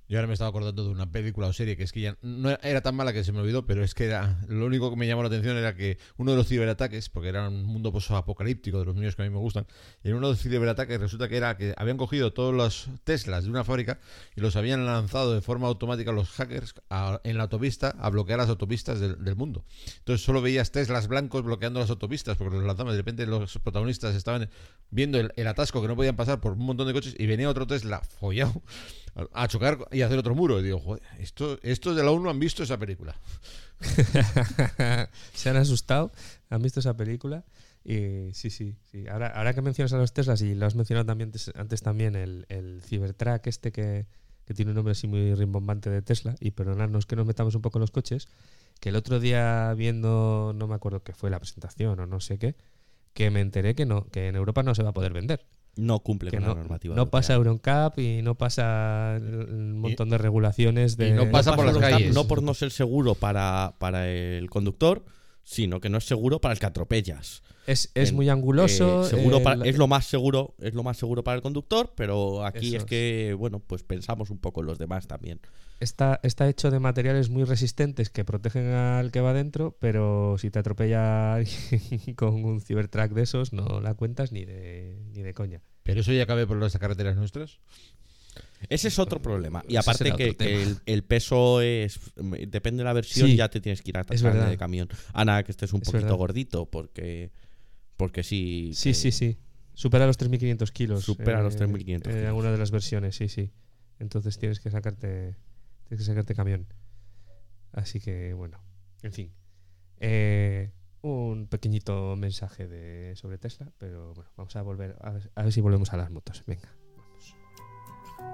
Yo ahora me estaba acordando de una película o serie que es que ya no era tan mala que se me olvidó, pero es que era lo único que me llamó la atención era que uno de los ciberataques, porque era un mundo post-apocalíptico de los míos que a mí me gustan, y en uno de los ciberataques resulta que era que habían cogido todos los Teslas de una fábrica y los habían lanzado de forma automática los hackers a, en la autopista a bloquear las autopistas del, del mundo. Entonces solo veías Teslas blancos bloqueando las autopistas porque los lanzaban. De repente los protagonistas estaban viendo el, el atasco que no podían pasar por un montón de coches y venía otro Tesla follado a chocar y hacer otro muro. Y digo, joder, esto, estos de la ONU han visto esa película. Se han asustado, han visto esa película. Y sí, sí, sí. Ahora, ahora que mencionas a los Teslas, y lo has mencionado también antes, antes también, el, el Cybertruck este que, que tiene un nombre así muy rimbombante de Tesla, y perdonadnos que nos metamos un poco en los coches, que el otro día viendo, no me acuerdo qué fue la presentación o no sé qué, que me enteré que no, que en Europa no se va a poder vender. No cumple que con no, la normativa. No europea. pasa EuroNCAP y no pasa un montón de regulaciones de... y no pasa por las EuroNCAP calles. No por no ser seguro para, para el conductor, sino que no es seguro para el que atropellas. Es, es En- muy anguloso. eh, seguro eh, para- la- es lo más seguro, es lo más seguro para el conductor, pero aquí Eso es es. que, bueno, pues pensamos un poco en los demás también. Está, está hecho de materiales muy resistentes que protegen al que va dentro, pero si te atropella alguien con un Cybertruck de esos, no la cuentas ni de, ni de coña. Pero eso ya cabe por las carreteras nuestras. Ese es otro problema. Y Ese aparte será que, otro tema. que el, el peso es depende de la versión, Sí, ya te tienes que ir a es carne verdad. de camión. A nada que estés un Es poquito verdad. gordito, porque porque sí. Sí, que- sí, sí. Supera los tres mil quinientos kilos. Supera los tres mil quinientos En kilos. alguna de las versiones, sí, sí. Entonces tienes que sacarte tienes que sacarte camión. Así que, bueno, en fin. Eh, un pequeñito mensaje de sobre Tesla, pero bueno, vamos a volver a ver, a ver si volvemos a las motos. Venga, vamos.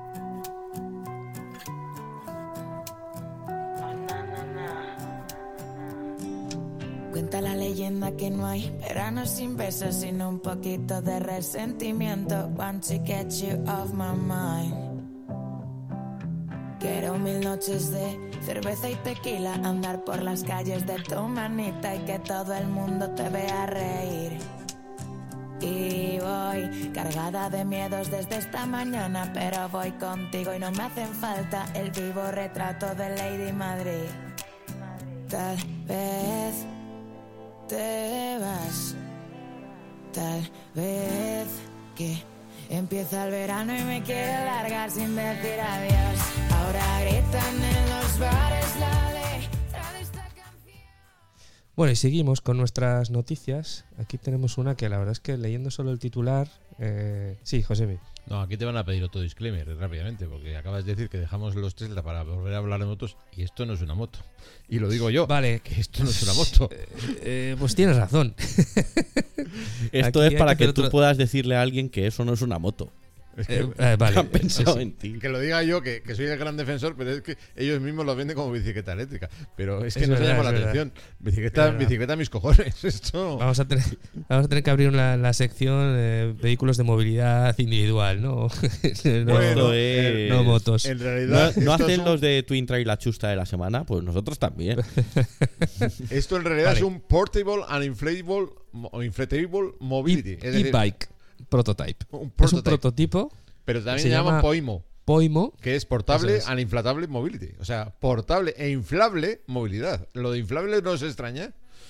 Cuenta la leyenda que no hay verano sin besos, sino un poquito de resentimiento. Want to get you off my mind. Quiero mil noches de cerveza y tequila, andar por las calles de tu manita y que todo el mundo te vea reír. Y voy cargada de miedos desde esta mañana, pero voy contigo y no me hacen falta el vivo retrato de Lady Madrid. Tal vez te vas, tal vez que empieza el verano y me quiero largar sin decir adiós. Ahora gritan en los bares la letra de esta canción. Bueno, y seguimos con nuestras noticias. Aquí tenemos una que la verdad es que leyendo solo el titular... Eh... Sí, Josemi. No, aquí te van a pedir otro disclaimer rápidamente, porque acabas de decir que dejamos los Tesla para volver a hablar de motos y esto no es una moto. Y lo digo yo, Vale. que esto no es una moto. Eh, eh, pues tienes razón. Esto Aquí es hay para que que hacer tú otro- puedas decirle a alguien que eso no es una moto. Es que, Eh, eh, vale. Han pensado Sí, sí. en ti. que lo diga yo, que, que soy el gran defensor, pero es que ellos mismos lo venden como bicicleta eléctrica. Pero es que Es no se verdad, llama la es verdad. atención. Bicicleta, Es verdad. bicicleta a mis cojones. Esto. Vamos a tener, vamos a tener que abrir la, la sección eh, vehículos de movilidad individual, ¿no? no, Bueno, Esto eh, es- no motos. En ¿No, realidad, no esto, hacen es los un, de Twin Trail la chusta de la semana? Pues nosotros también. esto en realidad Vale. es un portable and inflatable, mo- o inflatable mobility. Es decir, E-bike prototype. un Es un prototype. prototipo, Pero también se se llama llama- POIMO, Poimo. que es portable Eso es. and inflatable mobility. O sea, portable e inflable movilidad. Lo de inflable no os extraña.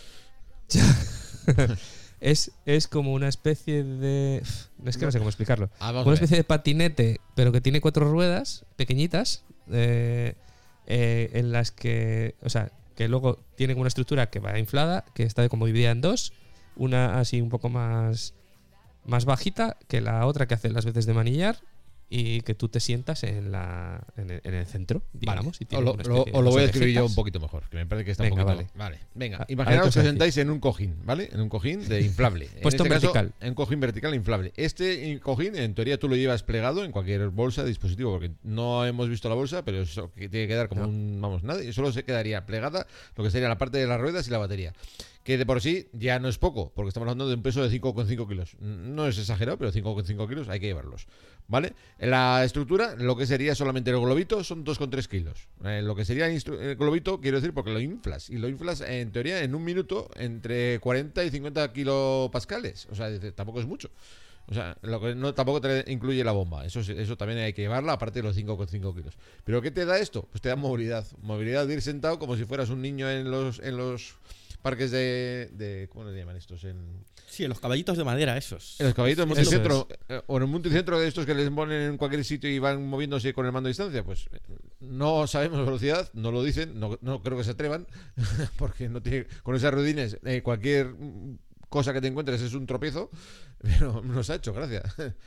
es, es como una especie de... Es que no sé cómo explicarlo. Ah, vamos a Una ver. especie de patinete, pero que tiene cuatro ruedas pequeñitas, eh, eh, en las que, o sea, que luego tienen una estructura que va inflada, que está como dividida en dos, una así un poco más, más bajita que la otra que hace las veces de manillar y que tú te sientas en, la, en, el, en el centro, digamos. y Os tiene lo, una lo- especie de os lo voy a dos escribir yo orejetas. un poquito mejor, que me parece que está Venga, un poquito. vale. Venga, A- a ver imaginaos qué que os os decís. sentáis en un cojín, ¿vale? En un cojín de inflable. En Puesto este en caso, vertical. en un cojín vertical inflable. Este in- cojín, en teoría, tú lo llevas plegado en cualquier bolsa, dispositivo, porque no hemos visto la bolsa, pero eso que tiene que quedar como No. un. Vamos, nada. Y solo se quedaría plegada lo que sería la parte de las ruedas y la batería. Que de por sí ya no es poco, porque estamos hablando de un peso de cinco coma cinco kilos. No es exagerado, pero cinco coma cinco kilos hay que llevarlos. ¿Vale? La estructura, lo que sería solamente el globito, son dos coma tres kilos. Eh, lo que sería el, instru- el globito, quiero decir, porque lo inflas. Y lo inflas, en teoría, en un minuto, entre cuarenta y cincuenta kilopascales. O sea, dice, tampoco es mucho. O sea, lo que no tampoco te incluye la bomba. Eso eso también hay que llevarla, aparte de los cinco coma cinco kilos. ¿Pero qué te da esto? Pues te da movilidad. Movilidad de ir sentado como si fueras un niño en los en los parques de... de ¿cómo le llaman estos? En, sí, en los caballitos de madera, esos. En los caballitos de multicentro. Es. O en un multicentro de estos que les ponen en cualquier sitio y van moviéndose con el mando a distancia. Pues no sabemos velocidad, no lo dicen, no, no creo que se atrevan, porque no tiene, con esas ruedines eh, cualquier cosa que te encuentres es un tropiezo, pero nos ha hecho gracia.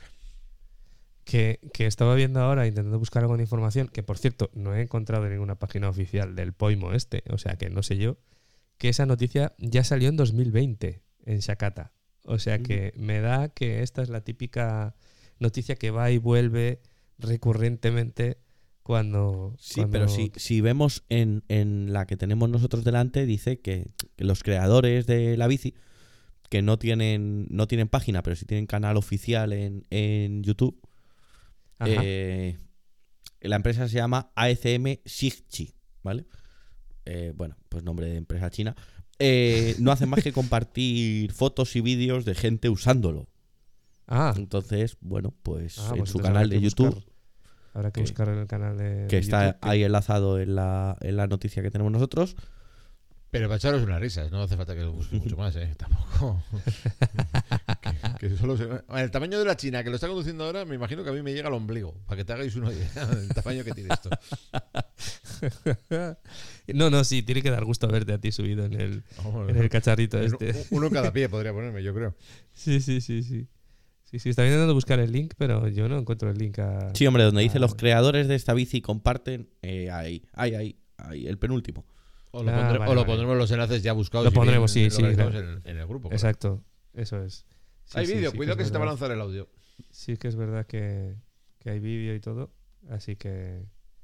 Que, que estaba viendo ahora, intentando buscar algo de información, que por cierto, no he encontrado en ninguna página oficial del Poimo este, o sea que no sé yo, que esa noticia ya salió en dos mil veinte en Shakata. O sea que mm. me da que esta es la típica noticia que va y vuelve recurrentemente cuando... Sí, cuando... pero si, si vemos en, en la que tenemos nosotros delante, dice que, que los creadores de la bici, que no tienen no tienen página, pero sí tienen canal oficial en, en YouTube, eh, la empresa se llama A C M Shigchi, ¿vale? Eh, bueno, pues nombre de empresa china. Eh, no hacen más que compartir fotos y vídeos de gente usándolo. Ah. Entonces, bueno, pues ah, en pues su canal de YouTube... Buscar. Habrá que, que buscar en el canal de Que de está YouTube, ahí que... enlazado en la, en la noticia que tenemos nosotros. Pero para echaros una risa, no hace falta que lo busque mucho más, ¿eh? Tampoco. que, que solo se... El tamaño de la China que lo está conduciendo ahora, me imagino que a mí me llega al ombligo, para que te hagáis una idea del tamaño que tiene esto. No, no, sí, tiene que dar gusto verte a ti subido en el, oh, en el cacharrito este. Uno en cada pie podría ponerme, yo creo. Sí, sí, sí, sí. Sí, sí, está intentando buscar el link, pero yo no encuentro el link a... Sí, hombre, donde a... dice los creadores de esta bici comparten, eh, ahí, ahí, ahí, ahí, el penúltimo. O lo, ah, pondré, vale, o lo vale. pondremos los enlaces ya buscados. Lo pondremos, sí, sí. Claro. En, en el grupo. Exacto, claro. Eso es. Sí, hay sí, vídeo, sí, cuidado que, que se te va a lanzar el audio. Sí, que es verdad que, que hay vídeo y todo, así que...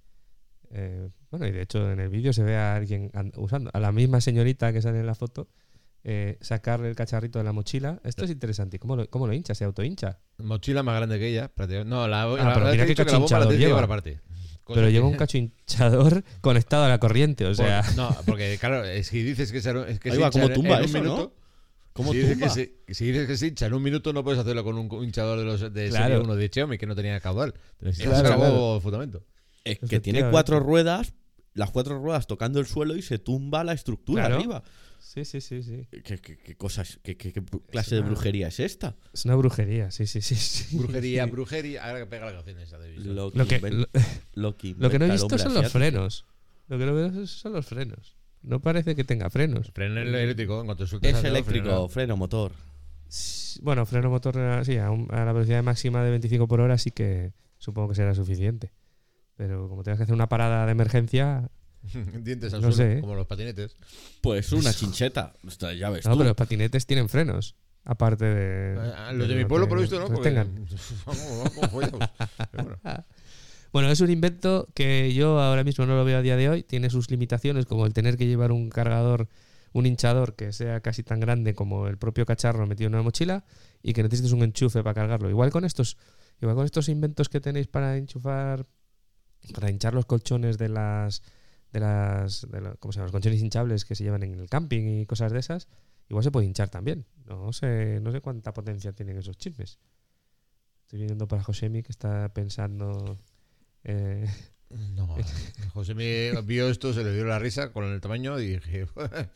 Eh, bueno, y de hecho en el vídeo se ve a alguien usando, a la misma señorita que sale en la foto, eh, sacar el cacharrito de la mochila. Esto es interesante. ¿Cómo lo, cómo lo hincha? ¿Se autohincha? Mochila más grande que ella. No, la, ah, la pero mira qué cacho hinchador lleva. La parte. Cosa pero que... lleva un cacho hinchador conectado a la corriente, o sea... Pues, no, porque claro, si dices que, se, es que se hincha ¿cómo tumba en eso, un minuto... ¿no? ¿Cómo si, tumba? Dices que se, si dices que se hincha en un minuto, no puedes hacerlo con un hinchador de los de claro. serie uno de Xiaomi, que no tenía caudal. Necesitas claro, algo claro. fundamento. Es que tiene cuatro ruedas, las cuatro ruedas tocando el suelo y se tumba la estructura claro. arriba. Sí, sí, sí, sí. ¿Qué, qué, qué cosas, qué, qué, qué clase una, de brujería es esta? Es una brujería, sí, sí, sí. sí. Brujería, brujería. Ahora que pega la canción esa de Vision. Lo, lo, que, inventa, lo, lo, que lo que no he visto son los asiático. frenos. Lo que no veo son los frenos. No parece que tenga frenos. Freno eléctrico, en cuanto sueltas. Es eléctrico, freno, freno motor. Bueno, freno motor, sí, a, un, a la velocidad máxima de veinticinco por hora sí que supongo que será suficiente. Pero como tengas que hacer una parada de emergencia... Dientes al no suelo, sé, ¿eh? como los patinetes. Pues una chincheta. Ya ves no, tú. pero los patinetes tienen frenos. Aparte de... Ah, los de, de mi pueblo, por lo visto, no. Porque tengan. Vamos, vamos, vamos, bueno. Bueno, es un invento que yo ahora mismo no lo veo a día de hoy. Tiene sus limitaciones, como el tener que llevar un cargador, un hinchador que sea casi tan grande como el propio cacharro metido en una mochila y que necesites un enchufe para cargarlo. Igual con estos, igual con estos inventos que tenéis para enchufar, para hinchar los colchones de las... de las de la, ¿cómo se llama? Los colchones hinchables que se llevan en el camping y cosas de esas, igual se puede hinchar también. No sé, no sé cuánta potencia tienen esos chismes. Estoy viendo para Josemi que está pensando... Eh, no, José me vio esto, se le dio la risa con el tamaño y dije,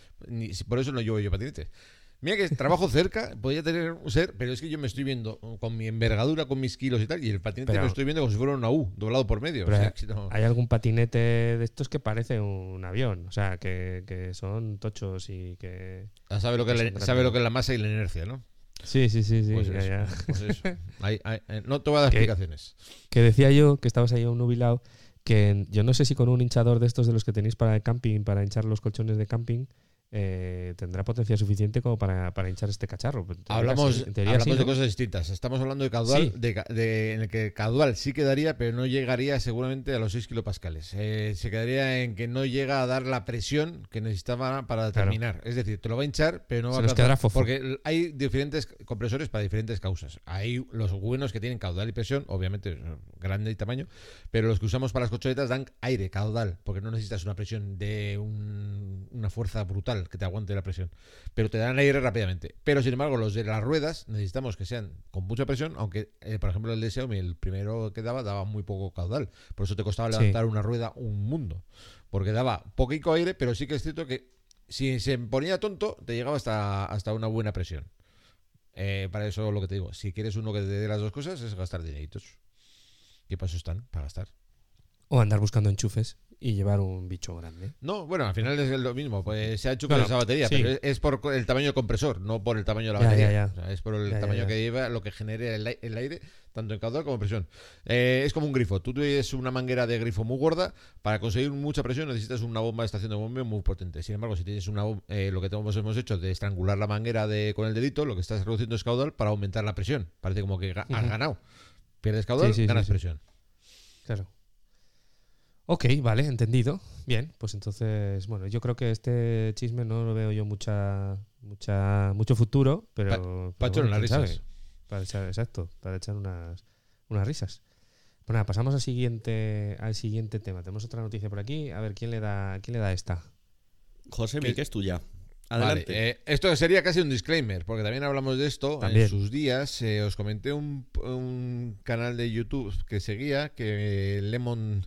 por eso no llevo yo patinete. Mira que trabajo cerca, podría tener un ser, pero es que yo me estoy viendo con mi envergadura, con mis kilos y tal, y el patinete pero, lo estoy viendo como si fuera una U, doblado por medio. O sea, hay, no... hay algún patinete de estos que parece un avión, o sea, que, que son tochos y que... Ah, sabe, lo que que la, sabe lo que es la masa y la inercia, ¿no? Sí, sí, sí, sí. Pues ya, eso, ya. Pues eso. Hay, hay, no te voy a dar que, explicaciones. Que decía yo, que estabas ahí a un nubilado, que yo no sé si con un hinchador de estos de los que tenéis para el camping, para hinchar los colchones de camping, eh, tendrá potencia suficiente como para, para hinchar este cacharro. Hablamos, en teoría, hablamos sí, ¿no? de cosas distintas. Estamos hablando de caudal, sí. de, de, en el que caudal sí quedaría, pero no llegaría seguramente a los seis kilopascales. Eh, se quedaría en que no llega a dar la presión que necesitaba para terminar. Claro. Es decir, te lo va a hinchar, pero no va se a nos quedará fofo. Porque hay diferentes compresores para diferentes causas. Hay los buenos que tienen caudal y presión, obviamente grande y tamaño, pero los que usamos para las colchonetas dan aire, caudal, porque no necesitas una presión de un, una una fuerza brutal que te aguante la presión. Pero te dan aire rápidamente. Pero sin embargo, los de las ruedas necesitamos que sean con mucha presión, aunque, eh, por ejemplo, el de Xiaomi, el primero que daba, daba muy poco caudal. Por eso te costaba levantar sí. una rueda un mundo. Porque daba poquito aire, pero sí que es cierto que si se ponía tonto, te llegaba hasta, hasta una buena presión. Eh, para eso lo que te digo, si quieres uno que te dé las dos cosas, es gastar dineritos. ¿Qué pasos están para gastar? O andar buscando enchufes y llevar un bicho grande. No, bueno, al final es lo mismo. Pues se ha hecho con esa batería, sí. pero es, es por el tamaño del compresor, no por el tamaño de la ya, batería. Ya, ya. O sea, es por el ya, tamaño ya, ya. que lleva, lo que genere el, el aire, tanto en caudal como en presión. Eh, es como un grifo. Tú tienes una manguera de grifo muy gorda. Para conseguir mucha presión necesitas una bomba de estación de bombeo muy potente. Sin embargo, si tienes una eh, lo que tenemos, hemos hecho de estrangular la manguera de, con el dedito, lo que estás reduciendo es caudal para aumentar la presión. Parece como que has uh-huh. ganado. Pierdes caudal, sí, sí, ganas sí, sí. presión. Claro. Ok, vale, entendido. Bien, pues entonces, bueno, yo creo que este chisme no lo veo yo mucha, mucha, mucho futuro, pero... Pa, para echar unas risas. Para echar, exacto, para echar unas, unas risas. Pues nada, pasamos al siguiente, al siguiente tema. Tenemos otra noticia por aquí. A ver, ¿quién le da, quién le da esta? José, mi que es tuya. Adelante. Vale, eh, esto sería casi un disclaimer, porque también hablamos de esto también. En sus días. Eh, os comenté un, un canal de YouTube que seguía, que Lemon...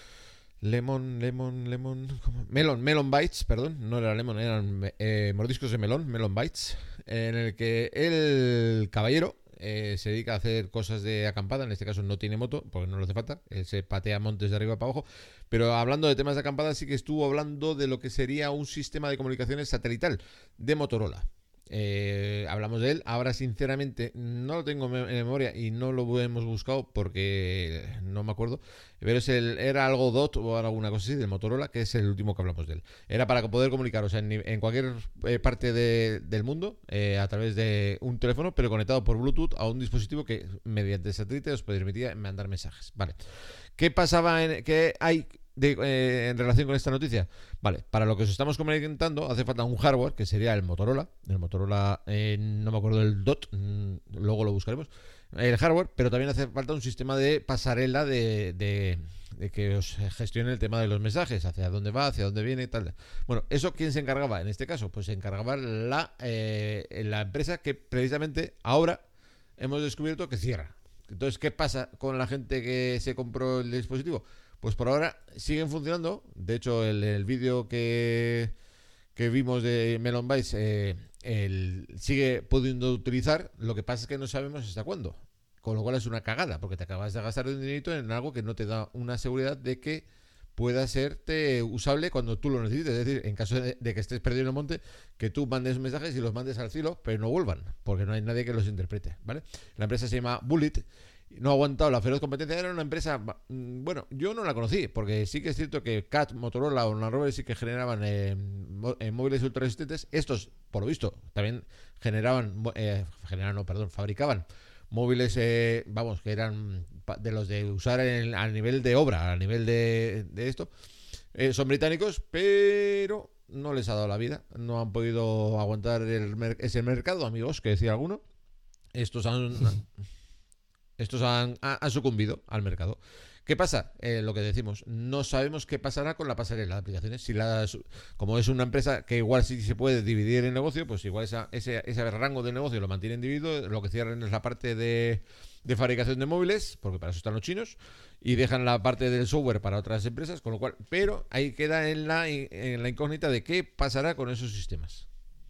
Lemon, Lemon, Lemon... ¿cómo? Melon, Melon Bites, perdón. No era Lemon, eran eh, mordiscos de melón, Melon Bites. En el que el caballero eh, se dedica a hacer cosas de acampada. En este caso no tiene moto, porque no le hace falta. Él se patea montes de arriba para abajo. Pero hablando de temas de acampada, sí que estuvo hablando de lo que sería un sistema de comunicaciones satelital de Motorola. Eh, hablamos de él. Ahora sinceramente no lo tengo en memoria y no lo hemos buscado porque no me acuerdo, pero es el, era algo D O T o alguna cosa así del Motorola, que es el último que hablamos de él. Era para poder comunicar, o sea, en, en cualquier eh, parte de, del mundo eh, a través de un teléfono, pero conectado por Bluetooth a un dispositivo que mediante satélite os permitía mandar mensajes. Vale. ¿Qué pasaba? En, ¿Qué hay De, eh, en relación con esta noticia? Vale, para lo que os estamos comentando hace falta un hardware que sería el Motorola. El Motorola, eh, no me acuerdo del D O T, mmm, luego lo buscaremos. El hardware, pero también hace falta un sistema de pasarela de, de, de que os gestione el tema de los mensajes, hacia dónde va, hacia dónde viene y tal. Bueno, ¿eso quién se encargaba? En este caso, pues se encargaba la, eh, la empresa que precisamente ahora hemos descubierto que cierra. Entonces, ¿qué pasa con la gente que se compró el dispositivo? Pues por ahora siguen funcionando. De hecho, el, el vídeo que, que vimos de Melon Bites eh, el, sigue pudiendo utilizar. Lo que pasa es que no sabemos hasta cuándo. Con lo cual es una cagada, porque te acabas de gastar un dinerito en algo que no te da una seguridad de que pueda serte usable cuando tú lo necesites. Es decir, en caso de, de que estés perdido en el monte, que tú mandes mensajes y los mandes al cielo, pero no vuelvan, porque no hay nadie que los interprete, ¿vale? La empresa se llama Bullet. No ha aguantado la feroz competencia. Era una empresa, bueno, yo no la conocí, porque sí que es cierto que C A T, Motorola o Land Rover sí que generaban eh, eh, móviles ultra resistentes. Estos, por lo visto, también generaban, eh, generaban, no, perdón, fabricaban móviles, eh, vamos, que eran de los de usar en, a nivel de obra, a nivel de, de esto. Eh, son británicos, pero no les ha dado la vida. No han podido aguantar el, ese mercado, amigos, que decía alguno. Estos han... Estos han, han sucumbido al mercado. ¿Qué pasa? Eh, lo que decimos, no sabemos qué pasará con la pasarela de aplicaciones. Si la, como es una empresa que igual sí se puede dividir el negocio, pues igual esa, ese, ese rango de negocio lo mantiene individuo. Lo que cierran es la parte de, de fabricación de móviles, porque para eso están los chinos, y dejan la parte del software para otras empresas, con lo cual, pero ahí queda en la, en la incógnita de qué pasará con esos sistemas.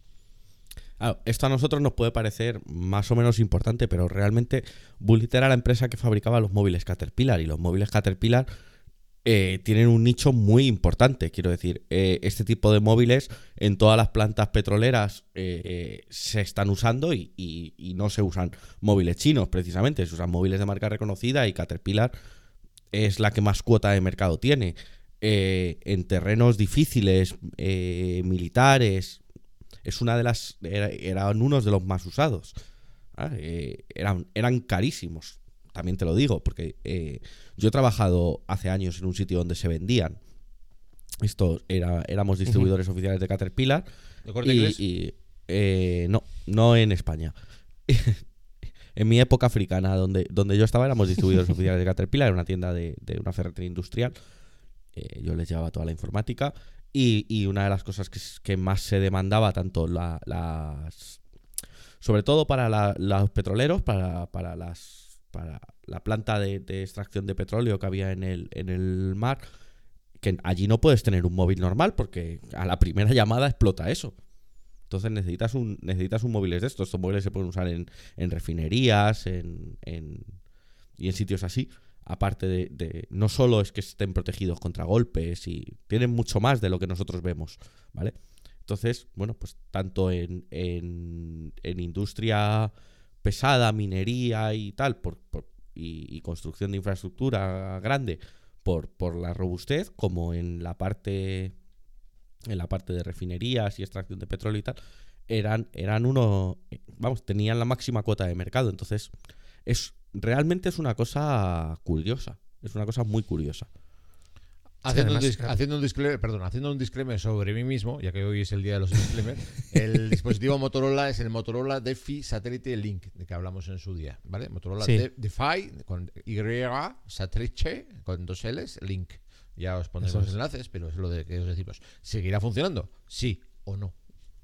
Ah, esto a nosotros nos puede parecer más o menos importante, pero realmente Bullet era la empresa que fabricaba los móviles Caterpillar, y los móviles Caterpillar eh, tienen un nicho muy importante. Quiero decir, eh, este tipo de móviles en todas las plantas petroleras eh, eh, se están usando y, y, y no se usan móviles chinos precisamente, se usan móviles de marca reconocida, y Caterpillar es la que más cuota de mercado tiene. Eh, en terrenos difíciles, eh, militares... Es una de las... Era, eran unos de los más usados. ¿Ah? Eh, eran, eran carísimos. También te lo digo, porque eh, yo he trabajado hace años en un sitio donde se vendían. Esto era, éramos distribuidores uh-huh. oficiales de Caterpillar. ¿De Corte y, Inglés? Y, eh, no, no en España. En mi época africana, donde, donde yo estaba, éramos distribuidores oficiales de Caterpillar. Era una tienda de, de una ferretería industrial. Eh, yo les llevaba toda la informática. Y, y una de las cosas que, que más se demandaba, tanto la, las... sobre todo para la, los petroleros, para, para, las, para la planta de, de extracción de petróleo que había en el, en el mar, que allí no puedes tener un móvil normal porque a la primera llamada explota eso. Entonces necesitas un necesitas un móvil de estos. Estos móviles se pueden usar en, en refinerías en, en, y en sitios así. Aparte de, de... no solo es que estén protegidos contra golpes, y tienen mucho más de lo que nosotros vemos, ¿vale? Entonces, bueno, pues tanto en, en, en industria pesada, minería y tal, por, por, y, y construcción de infraestructura grande, por, por la robustez, como en la parte en la parte de refinerías y extracción de petróleo y tal, eran, eran uno, vamos, tenían la máxima cuota de mercado. Entonces, es realmente es una cosa curiosa, es una cosa muy curiosa. Haciendo, sí, además, un, dis- haciendo un disclaimer, perdón, haciendo un disclaimer sobre mí mismo, ya que hoy es el día de los disclaimers, el dispositivo Motorola es el Motorola DeFi Satellite Link, de que hablamos en su día, ¿vale? Motorola sí. de, DeFi con Y, Satellite con dos L's, Link. Ya os pondremos Eso los es. enlaces, pero es lo de que os decimos. ¿Seguirá funcionando? Sí o no.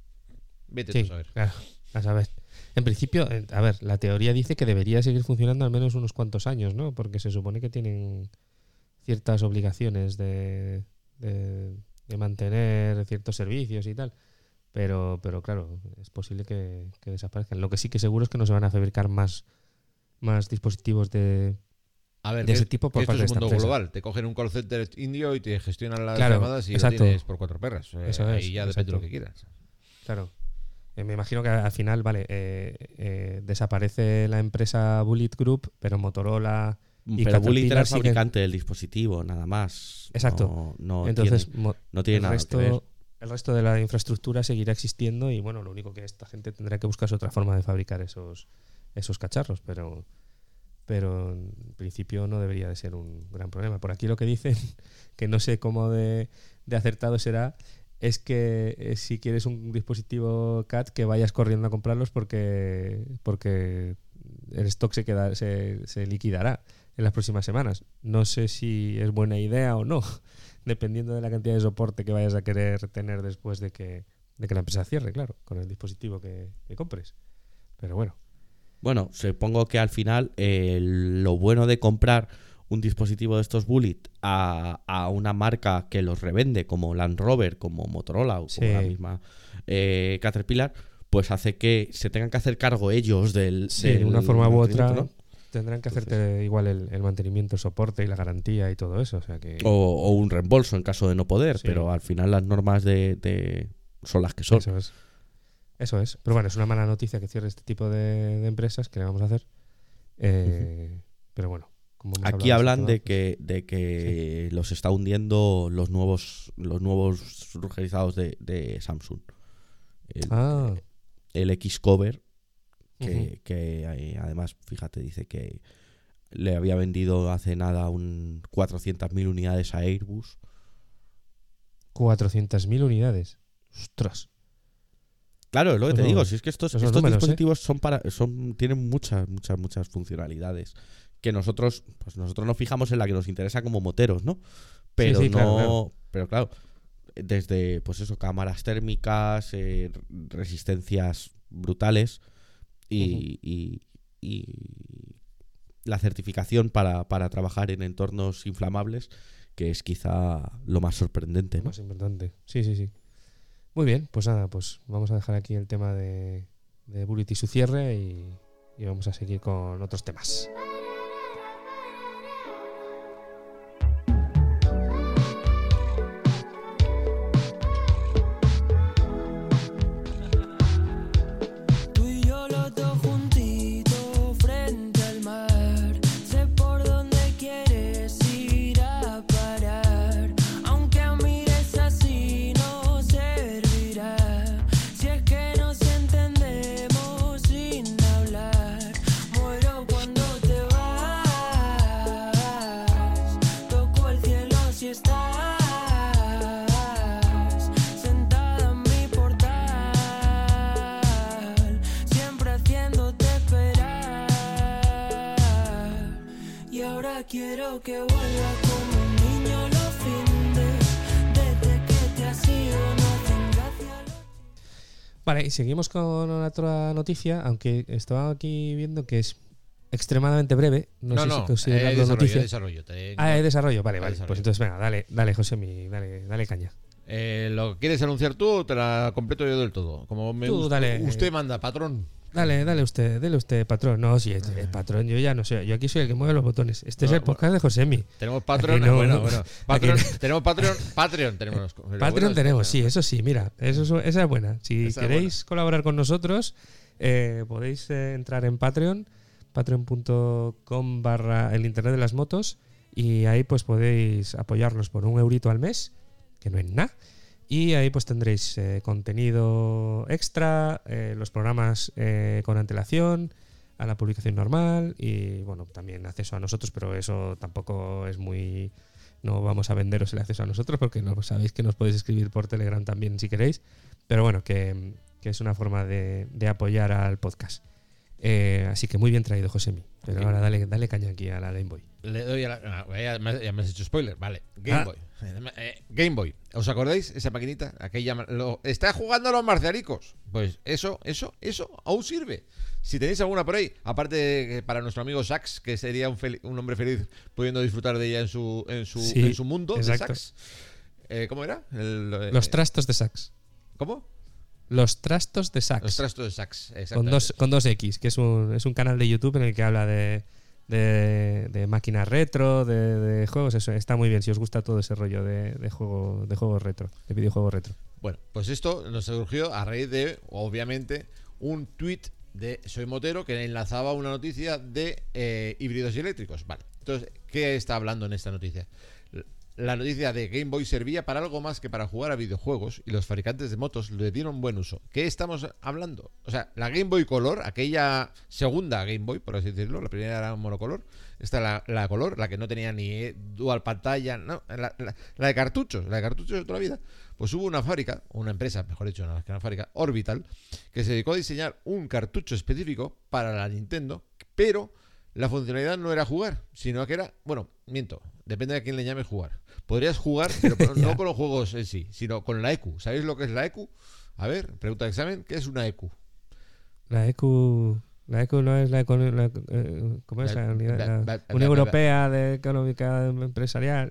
Vete Sí, tú a saber. claro, a saber. En principio, eh, a ver, la teoría dice que debería seguir funcionando al menos unos cuantos años, ¿no? Porque se supone que tienen ciertas obligaciones de, de, de mantener ciertos servicios y tal. Pero, pero claro, es posible que, que desaparezcan. Lo que sí que seguro es que no se van a fabricar más, más dispositivos de, A ver, de que, ese tipo por que esto parte es de un esta mundo empresa. global. Te cogen un call center indio y te gestionan las Claro, llamadas y exacto. lo tienes por cuatro perras. Eh, Eso es, ahí ya depende exacto. de lo que quieras. Claro. Eh, me imagino que al final, vale, eh, eh, desaparece la empresa Bullet Group, pero Motorola y Pero Bullet era Caterpillar el siguen- fabricante del dispositivo, nada más. Exacto. No, no Entonces, tiene, mo- no tiene el, nada resto, que ver. el resto de la infraestructura seguirá existiendo y bueno, lo único que esta gente tendrá que buscar es otra forma de fabricar esos, esos cacharros, pero, pero en principio no debería de ser un gran problema. Por aquí lo que dicen, que no sé cómo de, de acertado será, es que eh, si quieres un dispositivo C A T que vayas corriendo a comprarlos porque, porque el stock se, queda, se, se liquidará en las próximas semanas. No sé si es buena idea o no, dependiendo de la cantidad de soporte que vayas a querer tener después de que, de que la empresa cierre, claro, con el dispositivo que, que compres. Pero bueno. Bueno, supongo que al final eh, lo bueno de comprar un dispositivo de estos Bullet a, a una marca que los revende, como Land Rover, como Motorola o Sí. como la misma eh, Caterpillar, pues hace que se tengan que hacer cargo ellos del... Sí, del de una forma u otra mantenimiento, ¿no? tendrán que Entonces- hacerte igual el, el mantenimiento, el soporte y la garantía y todo eso. O sea que O, o un reembolso en caso de no poder, Sí. pero al final las normas de, de son las que son. eso es. Eso es. Pero bueno, es una mala noticia que cierre este tipo de, de empresas. ¿Qué le vamos a hacer? Eh, Pero bueno. Como hemos Aquí hablado hablan este de que, de que los está hundiendo los nuevos los nuevos rugerizados de, de Samsung. El, tema. Ah, el X-Cover, que, ujú. que eh, además, fíjate, dice que le había vendido hace nada un cuatrocientas mil unidades a Airbus. cuatrocientas mil unidades. Ostras. Claro, es lo que te Esos- digo, si es que estos, esos estos números, ¿eh? dispositivos son para son tienen muchas, muchas, muchas funcionalidades que nosotros, pues nosotros nos fijamos en la que nos interesa como moteros, ¿no? Pero sí, no, claro, claro. pero claro, desde pues eso, cámaras térmicas, eh, resistencias brutales y, y, y la certificación para, para trabajar en entornos inflamables, que es quizá lo más sorprendente, Lo ¿no? más importante. Sí, sí, sí. Muy bien, pues nada, pues vamos a dejar aquí el tema de, de Bullet y su cierre y, y vamos a seguir con otros temas. Tú y yo los dos juntitos frente al mar. Sé por dónde quieres ir a parar. Aunque mires así no servirá. Si es que nos entendemos sin hablar. Muero cuando te vas. Toco el cielo si estás sentada en mi portal, siempre haciéndote esperar. Y ahora quiero que vuelvas como un niño los findes, desde que te has contigo no hacen gracia los... Vale, y seguimos con otra noticia, aunque estaba aquí viendo que es extremadamente breve. No, No, sé no, si eh, considerarlo desarrollo, noticia. desarrollo. Te- Ah, es desarrollo, vale, Ah, vale. desarrollo. Pues entonces, venga, dale, dale, Josemi, dale, dale caña. Eh, ¿Lo quieres anunciar tú o te la completo yo del todo? Como me Tú, gusta- dale. Usted manda, patrón. Dale, dale usted, dale usted, patrón. No, sí, es, es patrón, yo ya no sé. Yo aquí soy el que mueve los botones. Este es No, el podcast de Josemi. Tenemos Patreon, Aquí no- bueno, bueno. Patreon, aquí tenemos Patreon, Patreon tenemos. Pero Patreon bueno, tenemos, es- sí, eso sí, mira, eso es- esa es buena. Si Esa es queréis colaborar con nosotros, eh, podéis eh, entrar en Patreon, patreon punto com barra el internet de las motos, y ahí pues podéis apoyarnos por un eurito al mes, que no es nada. Y ahí pues tendréis eh, contenido extra, eh, los programas eh, con antelación a la publicación normal y bueno, también acceso a nosotros, pero eso tampoco es muy... No vamos a venderos el acceso a nosotros porque no sabéis que nos podéis escribir por Telegram también si queréis, pero bueno, que, que es una forma de, de apoyar al podcast. Eh, así que muy bien traído, Josemi. Pero Ok. ahora dale, dale caña aquí a la Game Boy. Le doy a la. ah, ya, me, ya me has hecho spoiler. Vale. Game Ah. Boy. Eh, Game Boy. ¿Os acordáis? Esa maquinita. Aquella. Lo, ¿Está jugando a los marcianicos? Pues eso, eso, eso aún sirve. Si tenéis alguna por ahí, aparte de que para nuestro amigo Sax, que sería un, fel- un hombre feliz pudiendo disfrutar de ella en su, en su, Sí, en su mundo exacto. de Sax. Eh, ¿Cómo era? El, eh, Los trastos de Sax. ¿Cómo? Los trastos de Sax. Los trastos de Sax. con Exactamente. dos, con dos X, que es un, es un canal de YouTube en el que habla de, de, de máquinas retro, de, de juegos. Eso está muy bien si os gusta todo ese rollo de, de juego, de juegos retro, de videojuegos retro. Bueno, pues esto nos surgió a raíz de, obviamente, un tweet de Soy Motero que enlazaba una noticia de eh, híbridos y eléctricos. Vale, entonces, ¿qué está hablando en esta noticia? La noticia de Game Boy servía para algo más que para jugar a videojuegos y los fabricantes de motos le dieron buen uso. ¿Qué estamos hablando? O sea, la Game Boy Color, aquella segunda Game Boy, por así decirlo, la primera era monocolor, esta la, la Color, la que no tenía ni dual pantalla, no, la, la, la de cartuchos, la de cartuchos de toda la vida. Pues hubo una fábrica, una empresa, mejor dicho, no, que una fábrica, Orbital, que se dedicó a diseñar un cartucho específico para la Nintendo, pero la funcionalidad no era jugar, sino que era, bueno, miento, depende de a quién le llame jugar. Podrías jugar, pero no con los juegos en sí, sino con la E Q. ¿Sabéis lo que es la E Q? A ver, pregunta de examen, ¿qué es una E Q? La E Q. La E Q no es la, econo- la eh, ¿cómo es? La, unidad- la- La- la- Unión la- Europea de Económica Empresarial.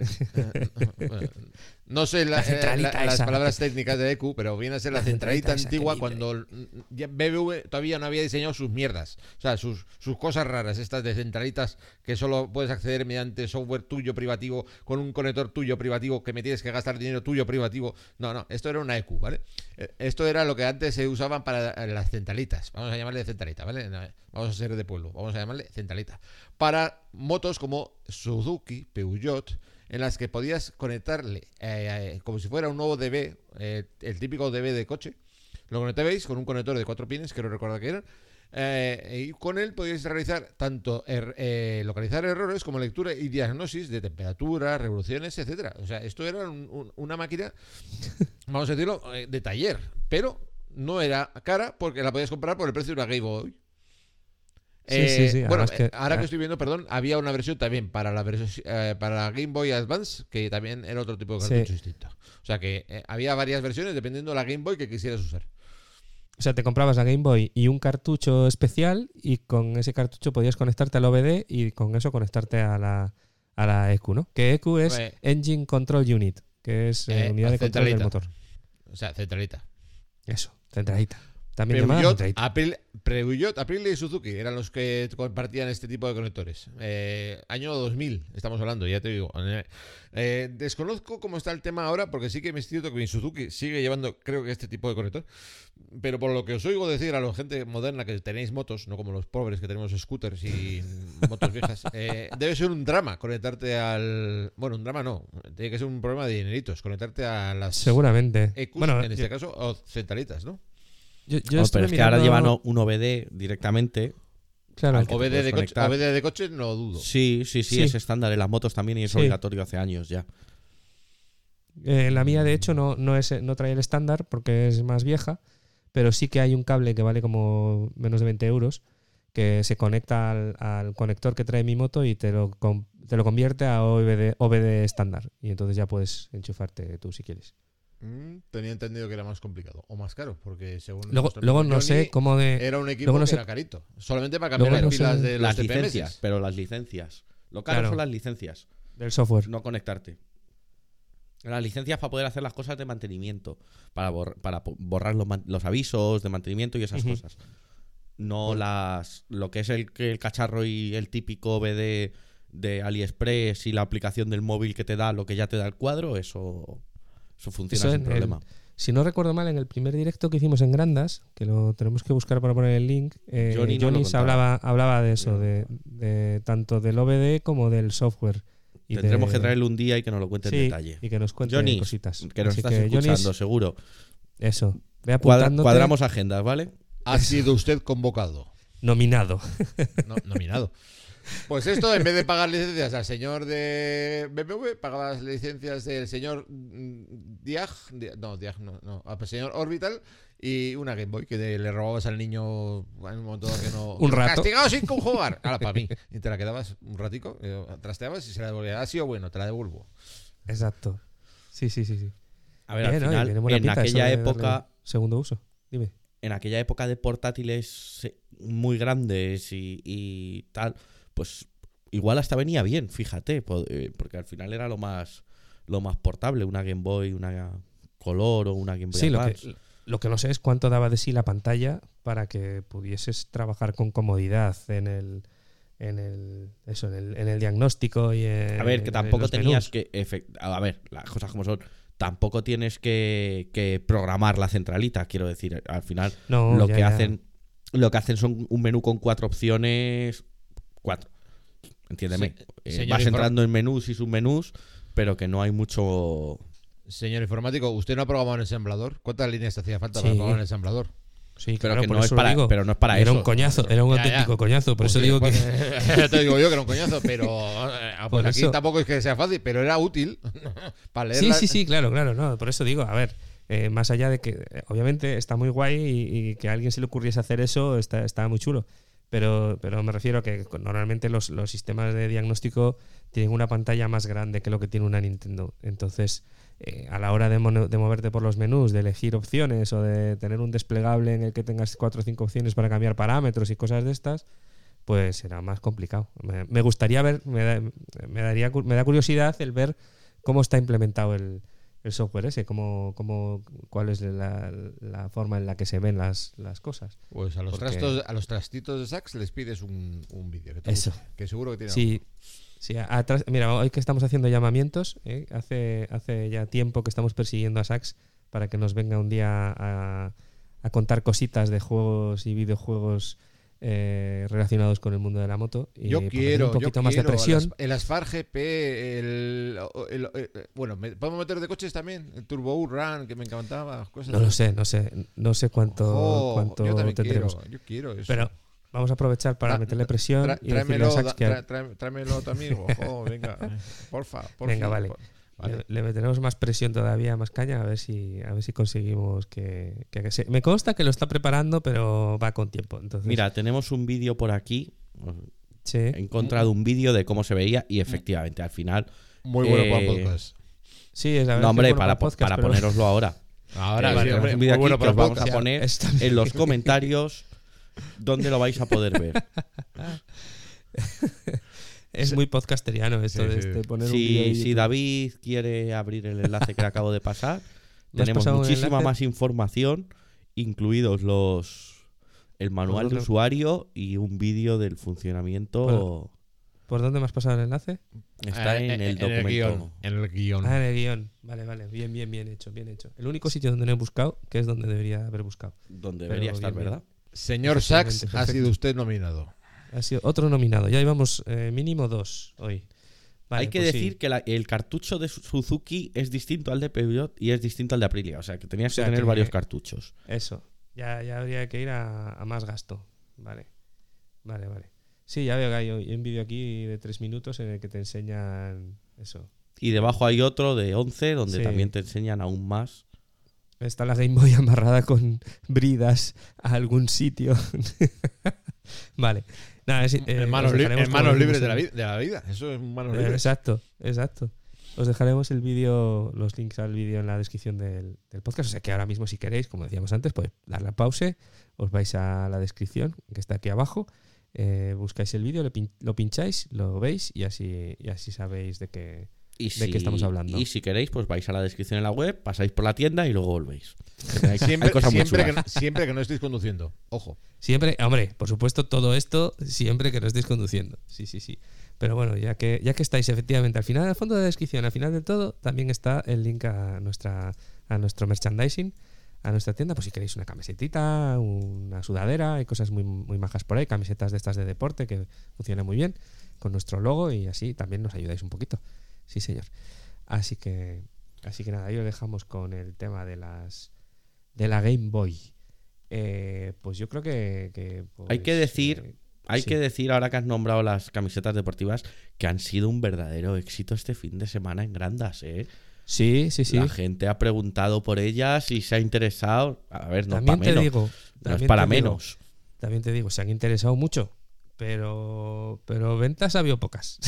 No sé la- La centralita eh, la- las esa. palabras técnicas de E Q, pero viene a ser la La centralita centralita esa antigua que cuando ya B B V todavía no había diseñado sus mierdas. O sea, sus, sus cosas raras, estas de centralitas que solo puedes acceder mediante software tuyo privativo, con un conector tuyo privativo, que me tienes que gastar dinero tuyo privativo. No, no, esto era una E Q, ¿vale? Eh, Esto era lo que antes se usaban para las centralitas. Vamos a llamarle centralita, ¿vale? No, vamos a ser de pueblo, vamos a llamarle centralita. Para motos como Suzuki, Peugeot, en las que podías conectarle eh, eh, como si fuera un nuevo D B, eh, el típico D B de coche. Lo conectabais con un conector de cuatro pines, que no recuerdo qué eran, eh, y con él podíais realizar tanto er, eh, localizar errores como lectura y diagnosis de temperatura, revoluciones, etcétera. O sea, esto era un, un, una máquina, vamos a decirlo, eh, de taller, pero no era cara porque la podías comprar por el precio de una Game Boy. Sí, Eh, sí, sí, Bueno, además que- eh, ahora que estoy viendo, perdón, había una versión también para la versión eh, para la Game Boy Advance, que también era otro tipo de cartucho Sí. distinto. O sea que eh, había varias versiones dependiendo de la Game Boy que quisieras usar. O sea, te comprabas la Game Boy y un cartucho especial y con ese cartucho podías conectarte al O B D y con eso conectarte a la, a la E Q, ¿no? Que E Q es Eh. Engine Control Unit, que es eh, Eh, unidad de control del centralita. motor. O sea, centralita. Eso, centralita. También llamada Peugeot, centralita. April, Peugeot, Aprilia y Suzuki eran los que compartían este tipo de conectores. Eh, año dos mil, estamos hablando, ya te digo. Eh, eh, desconozco cómo está el tema ahora, porque sí que me es cierto que mi Suzuki sigue llevando, creo que este tipo de conector. Pero por lo que os oigo decir a la gente moderna que tenéis motos, no como los pobres que tenemos scooters y motos viejas, eh, debe ser un drama conectarte al... Bueno, un drama no, tiene que ser un problema de dineritos, conectarte a las Seguramente. E Qs, Bueno, en este yo, caso, o centralitas, ¿no? yo, yo No, estuve pero es que ahora mirando- llevan un O B D directamente. Claro, al que te O B D puedes de, coche, conectar. O B D de coche no dudo. Sí, sí, sí, Sí. es estándar en las motos también y es Sí. obligatorio hace años ya. Eh, la mía, de hecho, no, no, es, no trae el estándar porque es más vieja, pero sí que hay un cable que vale como menos de veinte euros que se conecta al, al conector que trae mi moto y te lo, com- te lo convierte a O B D, O B D estándar. Y entonces ya puedes enchufarte tú si quieres. Mm, tenía entendido que era más complicado o más caro, porque según Luego, nuestro luego amigo no Johnny, sé cómo de... era un equipo luego no que sé- era carito, solamente para cambiar luego las no pilas sé- de los Las T P M S. licencias, pero las licencias. Lo caro Claro. son las licencias, del software. no conectarte. Las licencias para poder hacer las cosas de mantenimiento, para, bor- para po- borrar los, man- los avisos de mantenimiento y esas Ujú. cosas. No las lo que es el, que el cacharro y el típico B D de AliExpress y la aplicación del móvil que te da lo que ya te da el cuadro, eso, eso funciona Eso sin en el- problema. Si no recuerdo mal, en el primer directo que hicimos en Grandas, que lo tenemos que buscar para poner el link, eh, Johnny Johnny, no lo se contaba. hablaba, hablaba de eso, No. de, de tanto del O B D como del software. Y Tendremos de- que traerle un día y que nos lo cuente sí, en detalle. y que nos cuente Johnny, cositas. que nos Así estás que, Johnny, escuchando, seguro. eso, ve Cuadra- apuntándote. cuadramos agendas, ¿vale? Ha sido usted convocado. Nominado. No, nominado. Pues esto, en vez de pagar licencias al señor de B M W, pagaba las licencias del señor mm, Diag, Di- no, Diag no, no, al señor Orbital y una Game Boy que de- le robabas al niño en un momento dado que no... Un rato. Castigado sin conjugar. Ahora, para mí. Y te la quedabas un ratico, eh, trasteabas y se la devolvías. Ha sido bueno, te la devuelvo. Exacto. Sí, sí, sí, sí. A ver, Bien, al ¿no? Y final, tiene buena en pinta eso aquella de darle época, segundo uso. Dime. en aquella época de portátiles eh, muy grandes y, y tal, pues igual hasta venía bien, fíjate, po- eh, porque al final era lo más lo más portable, una Game Boy, una Color o una Game Boy Sí, lo Advance. que, lo que no sé es cuánto daba de sí la pantalla para que pudieses trabajar con comodidad en el en el eso en el, en el diagnóstico y en, A ver, que en tampoco los tenías menús. que... efect- A ver, las cosas como son. Tampoco tienes que, que programar la centralita, quiero decir. Al final, No, lo ya, que ya. hacen lo que hacen son un menú con cuatro opciones. Cuatro. Entiéndeme. Se- Eh, señor vas inform- entrando en menús y submenús, pero que no hay mucho... Señor informático, ¿usted no ha programado un ensamblador? ¿Cuántas líneas te hacía falta Sí. para programar un ensamblador? Sí, Pero claro, que por no es eso lo para, digo. pero no es para Era eso. un coñazo, era un Ya, ya. auténtico coñazo, por Pues eso sí, digo que pues, ya te digo yo que era un coñazo, pero eh, pues Por aquí eso- tampoco es que sea fácil, pero era útil para leer. Sí, la- sí, sí, claro, claro, no, por eso digo, a ver, eh, más allá de que eh, obviamente está muy guay y, y que a alguien se le ocurriese hacer eso está, está muy chulo, pero, pero me refiero a que normalmente los, los sistemas de diagnóstico tienen una pantalla más grande que lo que tiene una Nintendo, entonces eh, a la hora de, mono- de moverte por los menús, de elegir opciones o de tener un desplegable en el que tengas cuatro o cinco opciones para cambiar parámetros y cosas de estas, pues será más complicado. Me, me gustaría ver, me da, me, daría, cu- me da curiosidad el ver cómo está implementado el, el software ese, cómo, cómo, cuál es la, la forma en la que se ven las, las cosas. Pues a los Porque- trastos, a los trastitos de sax les pides un, un vídeo. Que te Eso. guste, que seguro que tiene. Sí, sí, atrás, mira, hoy que estamos haciendo llamamientos, ¿eh? hace, hace ya tiempo que estamos persiguiendo a Sax para que nos venga un día a, a contar cositas de juegos y videojuegos eh, relacionados con el mundo de la moto. Y Yo para hacer quiero, un poquito yo más de quiero presión. el As- el Asphalt G P, el, el- el- bueno, me- podemos meter de coches también, el Turbo Run que me encantaba, cosas. No lo sé, no sé, no sé cuánto, Ojo, cuánto yo también tendremos. quiero, yo quiero eso. Pero vamos a aprovechar para Tra- meterle presión Tra- y decirle tráemelo, a Sax da- que tra- tra- tráemelo a tu amigo, ojo, venga, porfa, porfa. Venga, vale. Vale. Le, le meteremos más presión todavía, más caña, a ver si, a ver si conseguimos que, que- que se- me consta que lo está preparando, pero va con tiempo. Entonces, Mira, tenemos un vídeo por aquí. sí. He encontrado un vídeo de cómo se veía y efectivamente al final... Muy bueno para Eh, el podcast. Sí, es la verdad No, que hombre, bueno para, el podcast, para pero- ponéroslo ahora. Ahora Eh, sí, tenemos hombre, un vídeo muy aquí bueno que para os el vamos a podcast. poner Está- en los comentarios donde lo vais a poder ver. Es muy podcasteriano esto Sí, de sí. este, poner un vídeo Si, de si YouTube. David quiere abrir el enlace que le acabo de pasar, ¿Me has tenemos pasado un muchísima enlace? más información, incluidos los el manual de dónde? usuario y un vídeo del funcionamiento. Bueno, ¿Por dónde me has pasado el enlace? Está Eh, en eh, el documento. guión, en el guión. Ah, en el guión. Vale, vale. Bien, bien, bien hecho, bien hecho. El único sitio donde no he buscado, que es donde debería haber buscado. Donde Pero debería estar, bien, bien. ¿verdad? Señor Efectivamente, Sachs, ha perfecto. sido usted nominado. Ha sido otro nominado. Ya llevamos eh, mínimo dos hoy. Vale, Hay que pues decir sí. que la- el cartucho de Suzuki es distinto al de Peugeot y es distinto al de Aprilia. O sea, que tenías O sea, que tener que- varios cartuchos. Eso. Ya, ya habría que ir a, a más gasto. Vale. Vale, vale. Sí, ya veo que hay un vídeo aquí de tres minutos en el que te enseñan eso. Y debajo hay otro de once donde Sí. también te enseñan aún más. Está la Game Boy amarrada con bridas a algún sitio. Vale. Nada, es, eh, en manos, os li- dejaremos en como manos lo libres vimos de la, en- vi- de la vida. Eso es manos Eh, libres. Exacto, exacto. os dejaremos el vídeo, los links al vídeo en la descripción del, del podcast. O sea que ahora mismo, si queréis, como decíamos antes, podéis darle a pause, os vais a la descripción que está aquí abajo, eh, buscáis el vídeo, pin- lo pincháis, lo veis y así, y así sabéis de qué, Y de si, qué estamos hablando. Y si queréis, pues vais a la descripción en la web, pasáis por la tienda y luego volvéis. Hay, Siempre, hay cosas muy siempre, que, chulas. no- siempre que no estéis conduciendo. Ojo. Siempre, hombre, por supuesto, todo esto siempre que no estéis conduciendo. Sí, sí, sí. Pero bueno, ya que, ya que estáis efectivamente al final, al fondo de la descripción, al final del todo, también está el link a nuestra a nuestro merchandising, a nuestra tienda, pues si queréis una camisetita, una sudadera, hay cosas muy, muy majas por ahí, camisetas de estas de deporte que funcionan muy bien, con nuestro logo y así también nos ayudáis un poquito. Sí, señor. Así que, así que nada, ahí lo dejamos con el tema de las de la Game Boy. Eh, pues yo creo que, que pues, Hay que decir, eh, hay sí. que decir, ahora que has nombrado las camisetas deportivas, que han sido un verdadero éxito este fin de semana en Grandas, ¿eh? Sí, sí, sí. La gente ha preguntado por ellas y se ha interesado. A ver, no es También para te menos. digo, no es también para te digo, menos. También te digo, se han interesado mucho, pero pero ventas ha habido pocas.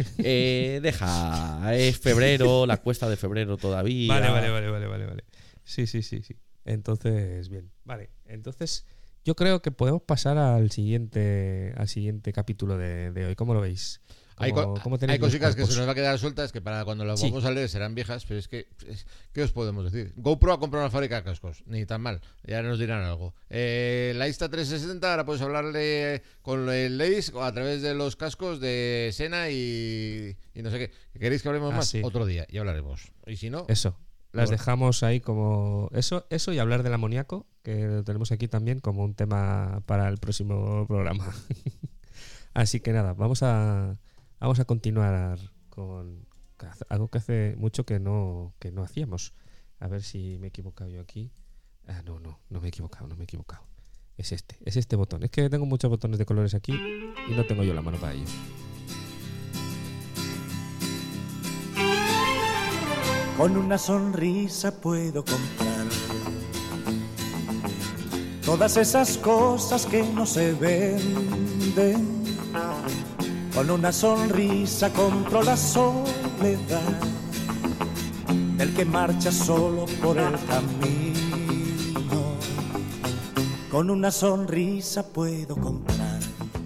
Eh, deja, es febrero, la cuesta de febrero todavía. Vale, vale, vale, vale, vale, vale. Sí, sí, sí, sí. Entonces, bien. Vale, entonces yo creo que podemos pasar al siguiente al siguiente capítulo de, de hoy. ¿Cómo lo veis? Hay, ¿Cómo- co- cómo tenéis hay los cositas que cuerpos? se nos va a quedar sueltas que para cuando las Sí. vamos a leer serán viejas, pero es que, es- ¿qué os podemos decir? GoPro ha comprado una fábrica de cascos, ni tan mal, ya nos dirán algo. Eh, la Insta trescientos sesenta, ahora puedes hablarle con el Lace a través de los cascos de Sena y, y no sé qué. ¿Queréis que hablemos Ah, más? sí. Otro día, y hablaremos. Y si no, Eso. Las Bueno. dejamos ahí como eso, eso y hablar del amoníaco, que lo tenemos aquí también como un tema para el próximo programa. Así que nada, vamos a vamos a continuar con algo que hace mucho que no que no hacíamos. A ver si me he equivocado yo aquí. Ah, no, no, no me he equivocado, no me he equivocado. Es este, es este botón. Es que tengo muchos botones de colores aquí y no tengo yo la mano para ello. Con una sonrisa puedo comprar todas esas cosas que no se venden. Con una sonrisa compro la soledad del que marcha solo por el camino. Con una sonrisa puedo comprar.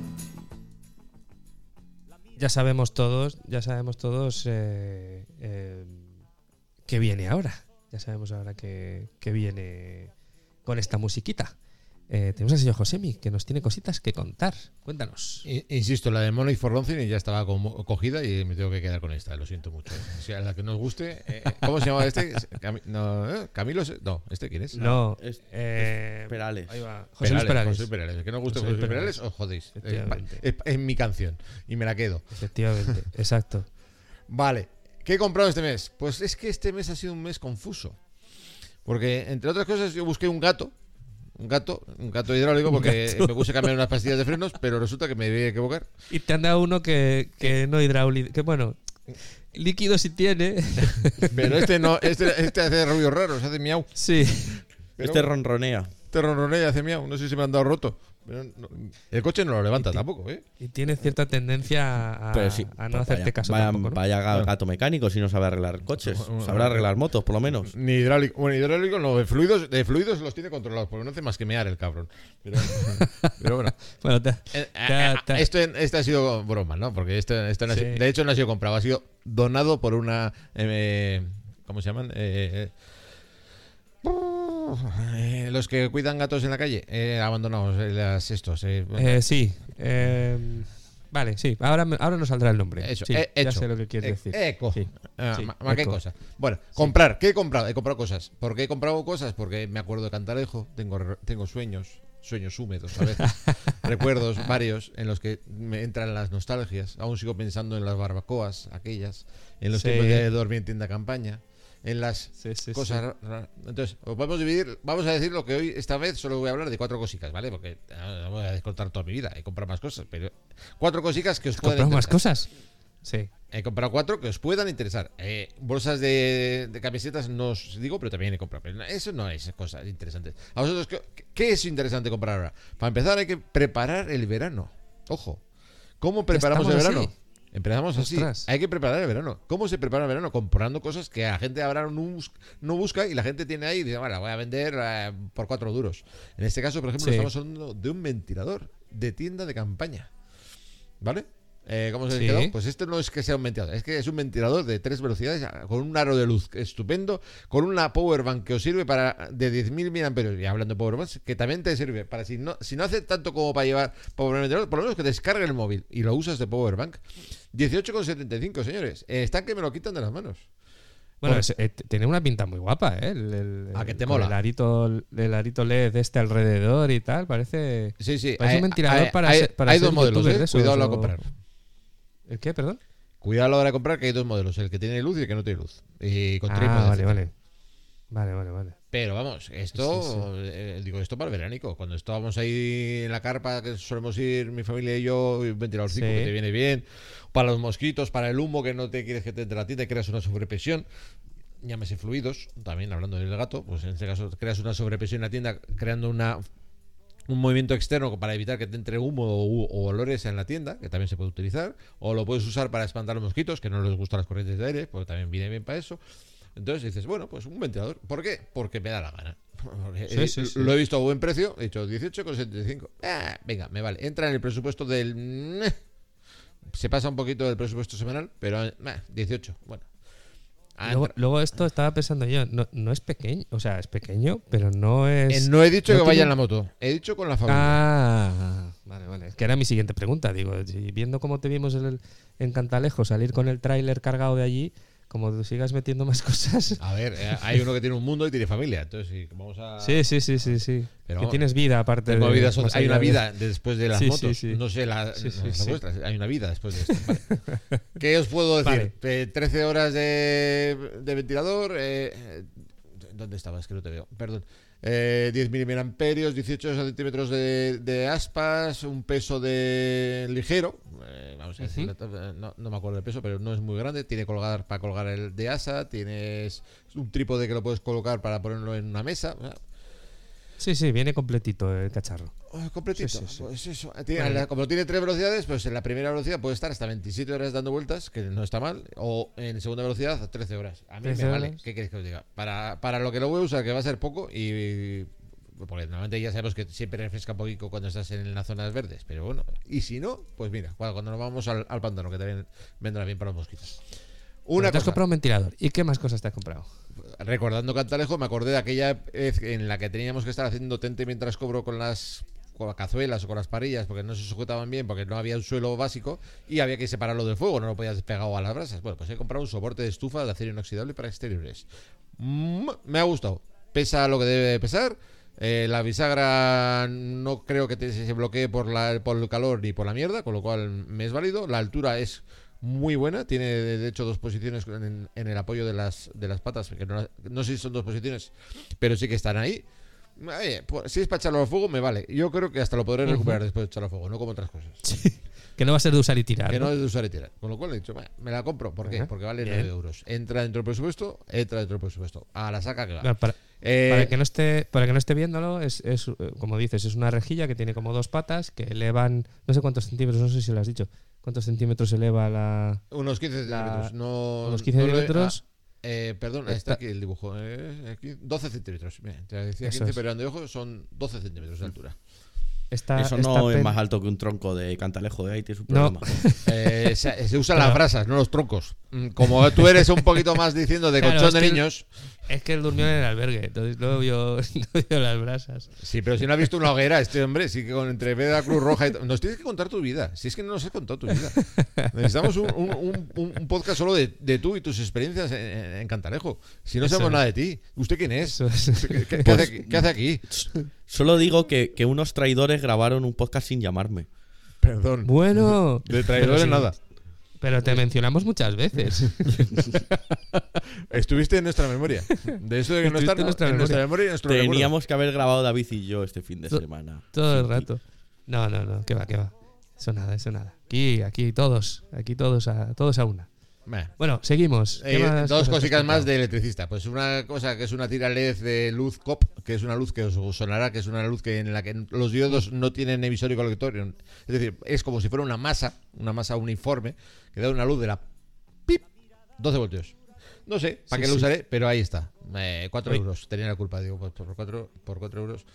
Ya sabemos todos, ya sabemos todos eh, eh, qué viene ahora. Ya sabemos ahora que, que viene con esta musiquita. Eh, tenemos al señor Josemi, que nos tiene cositas que contar. Cuéntanos. I- insisto, la de Money for Nothing ya estaba como cogida y me tengo que quedar con esta, lo siento mucho. O sea, la que nos guste. eh, ¿Cómo se llama este? Cami- no, ¿eh? ¿Camilo? se- No, ¿este quién es? No, es- eh, Perales. Ahí va. José Luis Perales. José Perales. Que no guste José José, Luis Perales, Perales. os jodéis. Es, Efectivamente. es- es mi canción y me la quedo. Efectivamente, exacto. Vale, ¿qué he comprado este mes? Pues es que este mes ha sido un mes confuso. Porque, entre otras cosas, yo busqué un gato. Un gato, un gato hidráulico, porque gato. me puse a cambiar unas pastillas de frenos, pero resulta que me debí equivocar. Y te han dado uno que, que no hidráulico. Que bueno, líquido sí tiene. Pero este no, este, este hace ruidos raros, hace miau. Sí. Pero Este ronronea. Este ronronea y hace miau. No sé si me han dado roto. Pero no- el coche no lo levanta tampoco, ¿eh? Y tiene cierta tendencia a, Pero sí, a no pues hacerte vaya, caso vaya, tampoco, ¿no? vaya ga- Bueno. gato mecánico si no sabe arreglar coches. Bueno, Sabrá arreglar motos, por lo menos. Ni hidráulico. Bueno, hidráulico no, de fluidos, de fluidos los tiene controlados, porque no hace más que mear el cabrón. Pero, pero bueno. Bueno, te- Eh, te- ah, te- Esto, esto ha sido broma, ¿no? Porque esto, esto no ha Sí. sido- de hecho no ha sido comprado, ha sido donado por una... eh, ¿Cómo se llaman? Eh, eh, los que cuidan gatos en la calle, eh, abandonados, eh, las, estos. eh, Eh, sí. eh, vale, sí. Ahora, me- ahora nos saldrá el nombre. Eso, Sí, eh, ya hecho. sé lo que quieres Eh, decir. Eco. Sí, Ah, sí, ma- ma- qué eco. cosa. Bueno, comprar. ¿Qué he comprado? He comprado cosas. ¿Por qué he comprado cosas? Porque me acuerdo de Cantarejo, tengo, re- tengo sueños, sueños húmedos a veces, recuerdos varios en los que me entran las nostalgias. Aún sigo pensando en las barbacoas, aquellas, en los Sí. tiempos de dormir en tienda campaña, en las Sí, sí, cosas ra- ra- Entonces, os podemos dividir, vamos a decir lo que hoy, esta vez, solo voy a hablar de cuatro cositas, ¿vale? Porque ah, no voy a descontar toda mi vida, he comprado más cosas, pero cuatro cositas que os ¿Has pueden comprado más interesar. cosas? Sí. He comprado cuatro que os puedan interesar. Eh, bolsas de, de camisetas no os digo, pero también he comprado. Pero no- eso no es cosas interesantes. ¿A vosotros qué, qué es interesante comprar ahora? Para empezar hay que preparar el verano. Ojo. ¿Cómo preparamos el estamos verano? así. Empezamos así. Ostras. Hay que preparar el verano. ¿Cómo se prepara el verano? Comprando cosas que la gente ahora no, bus- no busca y la gente tiene ahí y dice, bueno, la voy a vender eh, por cuatro duros. En este caso, por ejemplo, Sí. estamos hablando de un ventilador de tienda de campaña. ¿Vale? Eh, ¿Cómo se Sí. quedó? Pues este no es que sea un ventilador, es que es un ventilador de tres velocidades con un aro de luz estupendo, con una powerbank que os sirve para de diez mil miliamperios. Y hablando de powerbanks, que también te sirve para si no, si no hace tanto como para llevar power ventilador, por lo menos que descargue el móvil y lo usas de powerbank. dieciocho con setenta y cinco, señores. Eh, están que me lo quitan de las manos. Bueno, Bueno. es- eh, tiene una pinta muy guapa, ¿eh? El, el- ¿A que te con mola? El arito, el arito L E D este alrededor y tal, parece... Sí, sí. Parece hay, un ventilador hay- para hay- ser- para hay ser dos modelos, youtuber ¿eh? de esos, Cuidado a la o- comprar. ¿El qué, perdón? Cuidado a la hora de comprar, que hay dos modelos, el que tiene luz y el que no tiene luz. Y con trípode, Ah, vale, etcétera. vale. Vale, vale, vale. Pero vamos, esto, Sí, sí, eh, digo, esto para el veránico. Cuando estábamos ahí en la carpa, que solemos ir mi familia y yo, y un ventiladorcito Sí. que te viene bien, para los mosquitos, para el humo, que no te quieres que te entre la tienda y creas una sobrepresión. Llámese fluidos, también hablando del gato, pues en este caso creas una sobrepresión en la tienda, creando una un movimiento externo para evitar que te entre humo o, o olores en la tienda, que también se puede utilizar, o lo puedes usar para espantar los mosquitos, que no les gustan las corrientes de aire, porque también viene bien para eso. Entonces dices, bueno, pues un ventilador. ¿Por qué? Porque me da la gana. Porque Sí, he- sí, sí. Lo he visto a buen precio, he dicho dieciocho con setenta y cinco. Ah, venga, me vale. Entra en el presupuesto del... Se pasa un poquito del presupuesto semanal, pero eh, dieciocho, bueno. Ah, Luego, entra. luego esto estaba pensando yo, no, no es pequeño, o sea, es pequeño, pero no Eh, es... no he dicho no que vaya tiene- en la moto, he dicho con la familia. Ah, vale, vale. Es que era mi siguiente pregunta. Digo, si viendo cómo te vimos en, el- en Cantalejo salir con el tráiler cargado de allí, como sigas metiendo más cosas... A ver, eh, hay uno que tiene un mundo y tiene familia, entonces sí, vamos a... Sí, sí, sí, sí, sí. Pero que vamos, tienes vida aparte Tengo de... vida so- más hay allá una de- vida después de las Sí, sí, motos. sí. No sé la, Sí, sí, no, la sí. vuestra. Hay una vida después de esto. Vale. ¿Qué os puedo decir? Eh, trece horas de, de ventilador. Eh, eh, ¿Dónde estabas? Que no te veo. Perdón. Eh, diez miliamperios, dieciocho centímetros de, de aspas, un peso de ligero. Eh, vamos a decir, no, no me acuerdo del peso, pero no es muy grande. Tiene colgar para colgar el de asa. Tienes un trípode que lo puedes colocar para ponerlo en una mesa. O sea, Sí, sí, viene completito el cacharro. Oh, completito. Sí, sí, sí. Pues eso. Tiene- Vale. la- como tiene tres velocidades, pues en la primera velocidad puede estar hasta veintisiete horas dando vueltas, que no está mal, o en segunda velocidad trece horas. A mí me trece vale. horas. ¿Qué queréis que os diga? Para, para lo que lo voy a usar, que va a ser poco, y porque normalmente ya sabemos que siempre refresca un poquito cuando estás en las zonas verdes, pero bueno, y si no, pues mira, cuando, cuando nos vamos al, al pantano, que también vendrá bien para los mosquitos. Una Te has cosa, comprado un ventilador. ¿Y qué más cosas te has comprado? recordando Cantalejo, me acordé de aquella vez en la que teníamos que estar haciendo tente mientras cobro con las, con las cazuelas o con las parillas, porque no se sujetaban bien, porque no había un suelo básico y había que separarlo del fuego, no lo podías pegado a las brasas. Bueno, pues he comprado un soporte de estufa de acero inoxidable para exteriores. Mm, me ha gustado. Pesa lo que debe de pesar. Eh, la bisagra no creo que te- se bloquee por, la, por el calor ni por la mierda, con lo cual me es válido. La altura es muy buena, tiene de hecho dos posiciones en, en el apoyo de las, de las patas, que no, no sé si son dos posiciones, pero sí que están ahí. Oye, pues, si es para echarlo al fuego, me vale. Yo creo que hasta lo podré recuperar Ujú. después de echarlo al fuego, no como otras cosas. Que no va a ser de usar y tirar. Que ¿no? no es de usar y tirar. Con lo cual he dicho, "Bah, me la compro. ¿Por qué? Ajá. Porque vale Bien. nueve euros. Entra dentro del presupuesto, entra dentro del presupuesto. A la saca que va. Bueno, para, Eh, para que no esté, para que no esté viéndolo, es, es, eh, como dices, es una rejilla que tiene como dos patas que elevan, no sé cuántos centímetros, no sé si lo has dicho, cuántos centímetros eleva la... Unos quince La- centímetros. No, unos quince no lo he- centímetros. ah, eh, perdón, está Está- aquí el dibujo. eh, aquí, doce centímetros. Bien, te decía Eso quince, es. pero eran de ojo, son doce centímetros de altura. Está, Eso está no es pen- más alto que un tronco de Cantalejo, ¿eh? Ahí tienes un No. problema. Eh, se, se usan Pero- las brasas, no los troncos. Mm, Como tú eres un poquito más diciendo de Claro, colchón es de que el- niños. Es que él durmió en el albergue, entonces no vio, no vio las brasas. Sí, pero si no has visto una hoguera, este hombre, sí que con entre vez de la Cruz Roja y t- nos tienes que contar tu vida. Si es que no nos has contado tu vida. Necesitamos un, un- un- un- un podcast solo de, de tú y tus experiencias en, en- en Cantalejo. Si no Eso sabemos es. nada de ti, ¿usted quién es? Eso es. ¿Qué, qué- qué hace, aquí- qué hace aquí? Solo digo que, que unos traidores grabaron un podcast sin llamarme. Perdón. Bueno, De traidores pero sí, nada. Pero te mencionamos muchas veces. Estuviste en nuestra memoria. De eso de que no Estuviste está en nuestra en nuestra memoria y en nuestro recuerdo. Teníamos que haber grabado David y yo este fin de To- semana. Todo el Sí, rato. No, no, no, que va, que va. Eso nada, eso nada. Aquí, aquí todos, aquí todos a, todos a una. Bueno, Bueno, seguimos. ¿Qué Eh, más dos cosas te has cositas más contado? de electricista. Pues una cosa que es una tira L E D de luz C O P, que es una luz que os sonará, que es una luz que en la que los diodos no tienen emisor y colector. Es decir, es como si fuera una masa, una masa uniforme, que da una luz de la pip, doce voltios. No sé para Sí, qué lo sí. usaré, pero ahí está. Eh, cuatro Uy. euros. Tenía la culpa, digo, pues por cuatro por cuatro euros.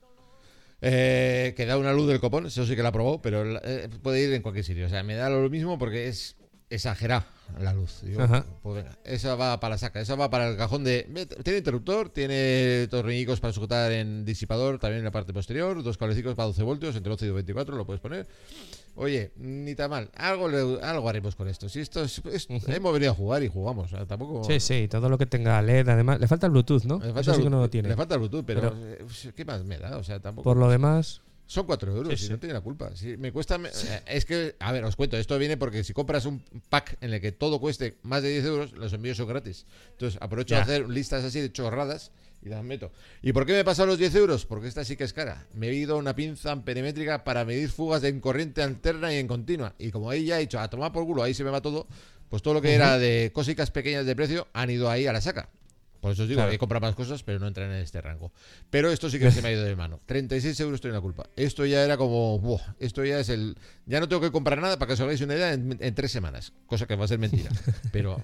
Eh, que da una luz del copón, eso sí que la probó, pero eh, puede ir en cualquier sitio. O sea, me da lo mismo porque es exagerada la luz. Digo, Ajá. pues venga, esa va para la saca, esa va para el cajón de... Tiene interruptor, tiene tornillicos para sujetar en disipador, también en la parte posterior, dos cablecicos para doce voltios, entre doce y veinticuatro, lo puedes poner. Oye, ni tan mal, algo, le- algo haremos con esto. Si esto es, es- Ujú. hemos venido a jugar y jugamos, o sea, tampoco... Sí, sí, todo lo que tenga L E D, además. Le falta el Bluetooth, ¿no? Le falta, Eso sí el que no lo Bluetooth, tiene. le falta el Bluetooth, pero, Pero- eh, ¿qué más me da? O sea, tampoco... Por lo demás. Son cuatro euros, Sí, si sí. no tiene la culpa. Si me cuesta. me- eh, Es que, a ver, os cuento, esto viene porque si compras un pack en el que todo cueste más de diez euros, los envíos son gratis. Entonces aprovecho Ya. de hacer listas así de chorradas y las meto. ¿Y por qué me he pasado los diez euros? Porque esta sí que es cara. Me he ido a una pinza amperimétrica para medir fugas de en corriente alterna y en continua. Y como ahí ya he dicho, a tomar por culo, ahí se me va todo, pues todo lo que era de cositas pequeñas de precio han ido ahí a la saca. Por eso os digo, Claro. he comprado más cosas, pero no entran en este rango. Pero esto sí que se me ha ido de mano. treinta y seis euros estoy en la culpa. Esto ya era como, buah, esto ya es el... Ya no tengo que comprar nada para que os hagáis una idea en, en tres semanas. Cosa que va a ser mentira. Pero,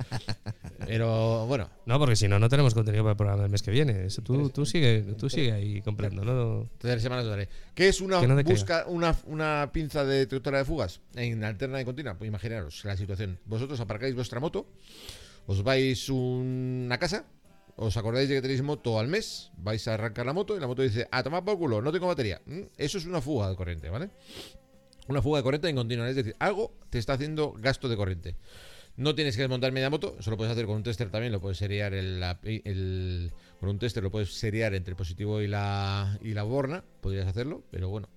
pero bueno, No, porque si no, no tenemos contenido para el programa del mes que viene. Eso tú, tú sigue, tú sigue ahí comprando, ¿no? tres semanas os daré. ¿Qué es una Que no te busca una, una pinza de detectora de fugas en alterna y continua? Pues imaginaros la situación. Vosotros aparcáis vuestra moto, os vais a una casa, os acordáis de que tenéis moto al mes, vais a arrancar la moto y la moto dice, a tomar por culo, no tengo batería. Mm, Eso es una fuga de corriente, ¿vale? Una fuga de corriente en continua, es decir, algo te está haciendo gasto de corriente. No tienes que desmontar media moto, eso lo puedes hacer con un tester también, lo puedes seriar el, la- el- con un tester lo puedes seriar entre el positivo y la y la borna, podrías hacerlo, pero bueno,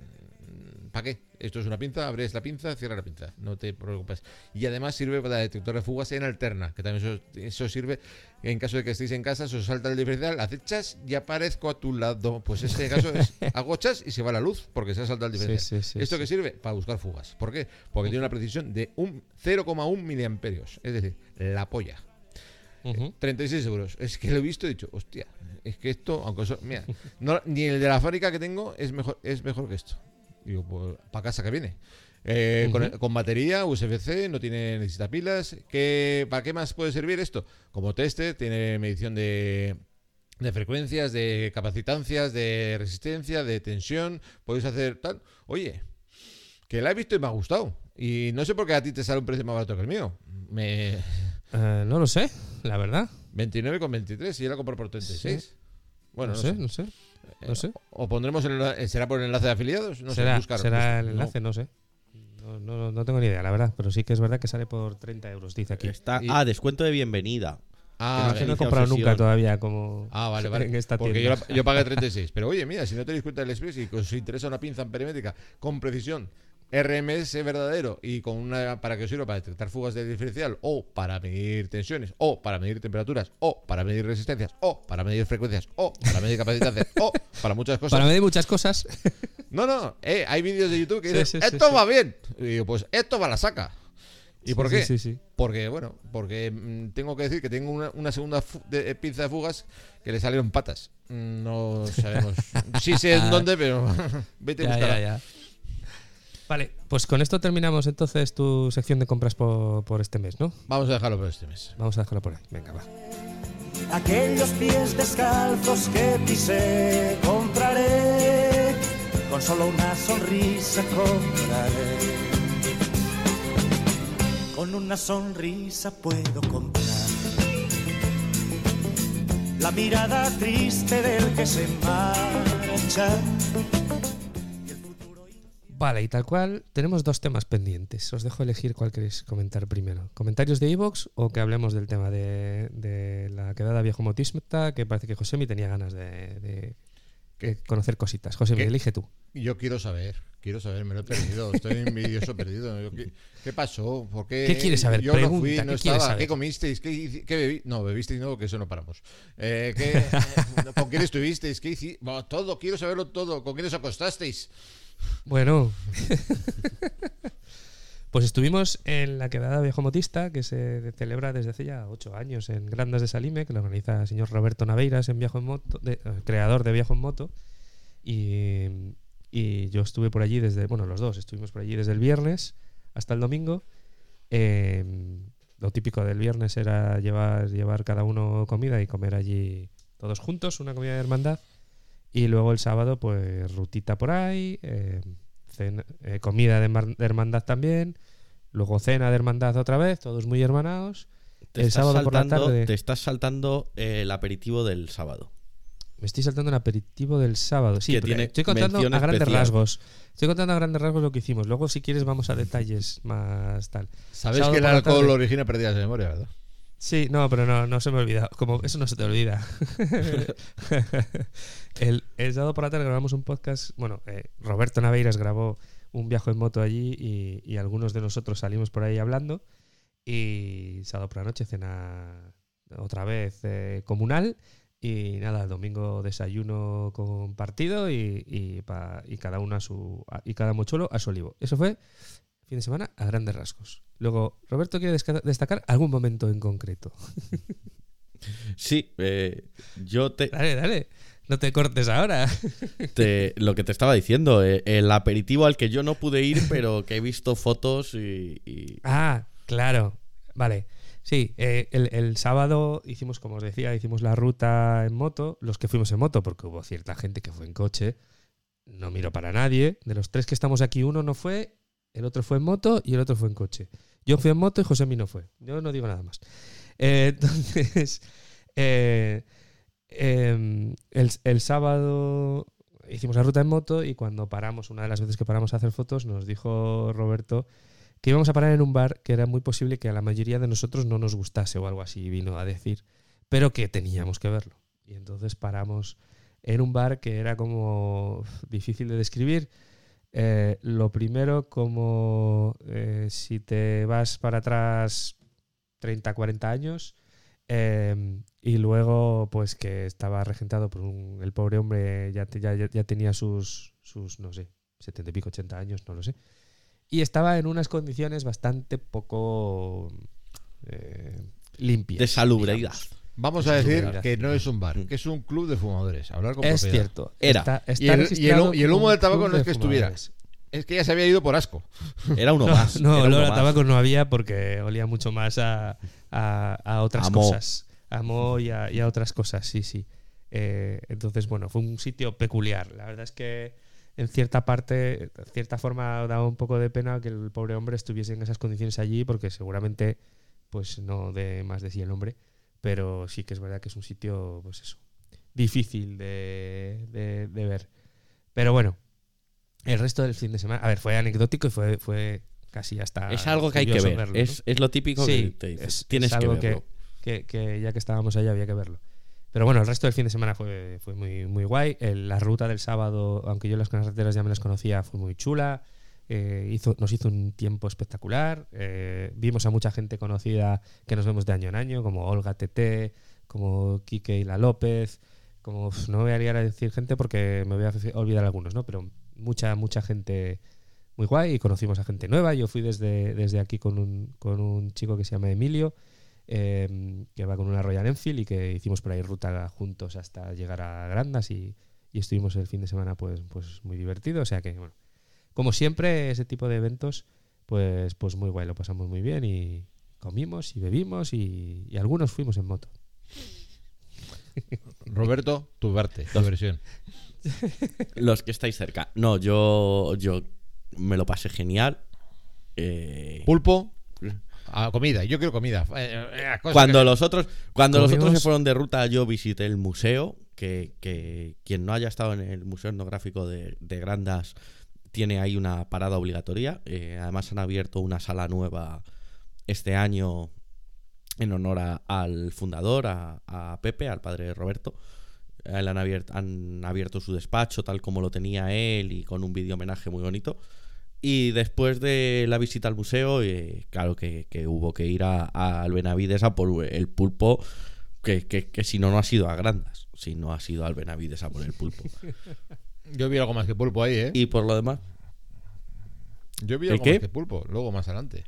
¿para qué? Esto es una pinza, abres la pinza, cierra la pinza, no te preocupes. Y además sirve para detector de fugas en alterna, que también eso, eso sirve en caso de que estéis en casa, se os salta el diferencial, haces chas y aparezco a tu lado. Pues en este caso es hago chas y se va la luz porque se ha saltado el Sí, diferencial. sí, sí, ¿Esto sí. qué sirve? Para buscar fugas. ¿Por qué? Porque tiene una precisión de un cero coma uno miliamperios, es decir, la polla. Ujú. treinta y seis euros. Es que lo he visto y he dicho, hostia, es que esto, aunque so- mira, no, ni el de la fábrica que tengo es mejor, es mejor que esto. Digo, pues, para casa que viene. Eh, con, Ujú. con batería, U S B C, no tiene necesita pilas. ¿Qué, ¿Para qué más puede servir esto? Como tester, tiene medición de, de frecuencias, de capacitancias, de resistencia, de tensión. Podéis hacer tal. Oye, que la he visto y me ha gustado. Y no sé por qué a ti te sale un precio más barato que el mío. Me... Eh, no lo sé, la verdad. veintinueve con veintitrés y yo la compro por treinta y seis. Bueno, no, no, sé, sé. no sé. No sé. O pondremos el, enla- será por el enlace de afiliados. No será sé, buscar. será el No. enlace, no, sé. No, no, no tengo ni idea, la verdad. Pero sí que es verdad que sale por treinta euros, dice aquí. Está, Y- ah, descuento de bienvenida. Ah, Que no he vale. comprado obsesión. nunca todavía como Ah, vale, vale. en esta Porque yo, tienda. la- yo pagué treinta y seis. Pero oye, mira, si no tenéis cuenta del Express y os interesa una pinza amperimétrica con precisión, R M S verdadero y con una para que os sirva para detectar fugas de diferencial o para medir tensiones o para medir temperaturas o para medir resistencias o para medir frecuencias o para medir capacitancias o para muchas cosas. Para medir muchas cosas. No, no, eh, hay vídeos de YouTube que Sí, dicen, sí, sí, esto sí. va bien. Y digo, pues esto va a la saca. ¿Y Sí, por sí, qué? Sí, sí. Porque, bueno, porque mm, tengo que decir que tengo una, una segunda fu- de, eh, pinza de fugas que le salieron patas. Mm, No sabemos. Sí sé en dónde, pero vete a Ya, buscar. ya, ya. Vale, pues con esto terminamos entonces tu sección de compras por, por este mes, ¿no? Vamos a dejarlo por este mes. Vamos a dejarlo por ahí. Venga, va. Aquellos pies descalzos que pisé, compraré. Con solo una sonrisa compraré. Con una sonrisa puedo comprar la mirada triste del que se marcha. Vale, y tal cual, tenemos dos temas pendientes. Os dejo elegir cuál queréis comentar primero. ¿Comentarios de iVoox o que hablemos del tema de, de la quedada viejo motista? Que parece que Josemi tenía ganas de, de- de conocer cositas. Josemi, ¿Qué? elige tú. Yo quiero saber, quiero saber, me lo he perdido. Estoy envidioso perdido. Yo, ¿qué, qué pasó? ¿Por qué? ¿Qué quieres saber? Yo Pregunta, no fui, ¿qué no quieres estaba. saber? ¿Qué comisteis? ¿Qué, hici- qué bebí? No, bebisteis no, que eso no paramos. Eh, ¿qué, ¿Con quién estuvisteis? ¿Qué hicisteis? Bueno, todo, quiero saberlo todo. ¿Con quién os acostasteis? Bueno. Pues estuvimos en la quedada Viejo Motista, que se celebra desde hace ya ocho años en Grandas de Salime, que lo organiza el señor Roberto Naveiras, en Viajo en Moto, de, eh, creador de Viajo en Moto. Y, y yo estuve por allí desde, bueno, los dos estuvimos por allí desde el viernes hasta el domingo. Eh, lo típico del viernes era llevar, llevar cada uno comida y comer allí todos juntos, una comida de hermandad. Y luego el sábado, pues rutita por ahí, eh, cena, eh, comida de, mar, de hermandad también, luego cena de hermandad otra vez, todos muy hermanados. Te el estás sábado saltando, por la tarde. Te estás saltando eh, el aperitivo del sábado. Me estoy saltando el aperitivo del sábado. Sí, que porque tiene estoy contando a mención grandes especial. rasgos. Estoy contando a grandes rasgos lo que hicimos. Luego, si quieres, vamos a detalles más tal. Sabes Sábado que el por la alcohol tarde. origina pérdidas de memoria, ¿verdad? Sí, no, pero no, no se me olvida. Como eso no se te olvida. el, el sábado por la tarde grabamos un podcast. Bueno, eh, Roberto Naveiras grabó un viaje en moto allí y, y algunos de nosotros salimos por ahí hablando. Y sábado por la noche cena otra vez eh, comunal. Y nada, el domingo desayuno compartido y, y, pa, y cada uno a su a, y cada mochuelo a su olivo. Eso fue fin de semana a grandes rasgos. Luego, Roberto quiere desca- destacar algún momento en concreto. Sí, eh, yo te, Dale, dale. No te cortes ahora. te- lo que te estaba diciendo, eh, el aperitivo al que yo no pude ir, pero que he visto fotos y, y- Ah, claro. Vale. Sí, eh, el, el sábado hicimos, como os decía, hicimos la ruta en moto. Los que fuimos en moto, porque hubo cierta gente que fue en coche. No miro para nadie. De los tres que estamos aquí, uno no fue, el otro fue en moto y el otro fue en coche. Yo fui en moto y José Mí no fue. Yo no digo nada más. Eh, entonces, eh, eh, el, el sábado hicimos la ruta en moto y cuando paramos, una de las veces que paramos a hacer fotos, nos dijo Roberto que íbamos a parar en un bar que era muy posible que a la mayoría de nosotros no nos gustase o algo así, vino a decir, pero que teníamos que verlo. Y entonces paramos en un bar que era como difícil de describir. Eh, lo primero, como eh, si te vas para atrás treinta, cuarenta años, eh, y luego pues que estaba regentado por un, el pobre hombre ya, te, ya, ya tenía sus, sus, no sé, setenta y pico, ochenta años, no lo sé. Y estaba en unas condiciones bastante poco eh, limpias. de salubridad. digamos. Vamos a decir Seguridad. que no es un bar, que es un club de fumadores. Hablar con Es propiedad. cierto. Era. Está, está Y el, y, registrado el, y el humo como del tabaco club no es de que estuviera. fumadores. Es que ya se había ido por asco. Era uno más. No, era olor uno a más. tabaco no había porque olía mucho más a, a, a otras A moho. cosas. A moho y a, y a otras cosas, sí, sí. Eh, entonces, bueno, fue un sitio peculiar. La verdad es que en cierta parte, de cierta forma, daba un poco de pena que el pobre hombre estuviese en esas condiciones allí porque seguramente, pues no de más de sí el hombre, pero sí que es verdad que es un sitio, pues eso, difícil de, de, de ver. Pero bueno, el resto del fin de semana, a ver, fue anecdótico y fue, fue casi hasta Es algo que hay que curioso ver. verlo, ¿no? es, es lo típico Sí, que te dices. es- Tienes es que algo verlo. que, que ya que estábamos allá había que verlo. Pero bueno, el resto del fin de semana fue, fue muy, muy guay. El- la ruta del sábado, aunque yo las carreteras ya me las conocía, fue muy chula. Eh, hizo, nos hizo un tiempo espectacular. Eh, vimos a mucha gente conocida que nos vemos de año en año, como Olga T T, como Quique y la López, como uf, no voy a liar a decir gente porque me voy a olvidar algunos, ¿no? Pero mucha, mucha gente muy guay y conocimos a gente nueva. Yo fui desde, desde aquí con un, con un chico que se llama Emilio, eh, que va con una Royal Enfield y que hicimos por ahí ruta juntos hasta llegar a Grandas y, y estuvimos el fin de semana pues, pues muy divertido. O sea que, bueno, como siempre, ese tipo de eventos, pues, pues muy guay, lo pasamos muy bien y comimos y bebimos y, y algunos fuimos en moto. Roberto, tu parte, tu versión. Los que estáis cerca. No, yo, yo me lo pasé genial. Eh, Pulpo, a comida. Yo quiero comida. Eh, eh, cosas cuando que- los otros cuando los Comimos- otros se fueron de ruta, yo visité el museo. Que, que quien no haya estado en el Museo Etnográfico de, de Grandas tiene ahí una parada obligatoria. Eh, además han abierto una sala nueva este año en honor a- al fundador, a, a Pepe, al padre de Roberto. Eh, le han, abierto, han abierto su despacho tal como lo tenía él y con un vídeo homenaje muy bonito. Y después de la visita al museo, eh, claro que, que hubo que ir a, a al Benavides a por el pulpo, que, que, que si no, no ha sido a Grandas, si no ha sido al Benavides a por el pulpo. Yo vi algo más que pulpo ahí, ¿eh? Y por lo demás, Yo vi ¿El algo qué? más que pulpo, luego más adelante.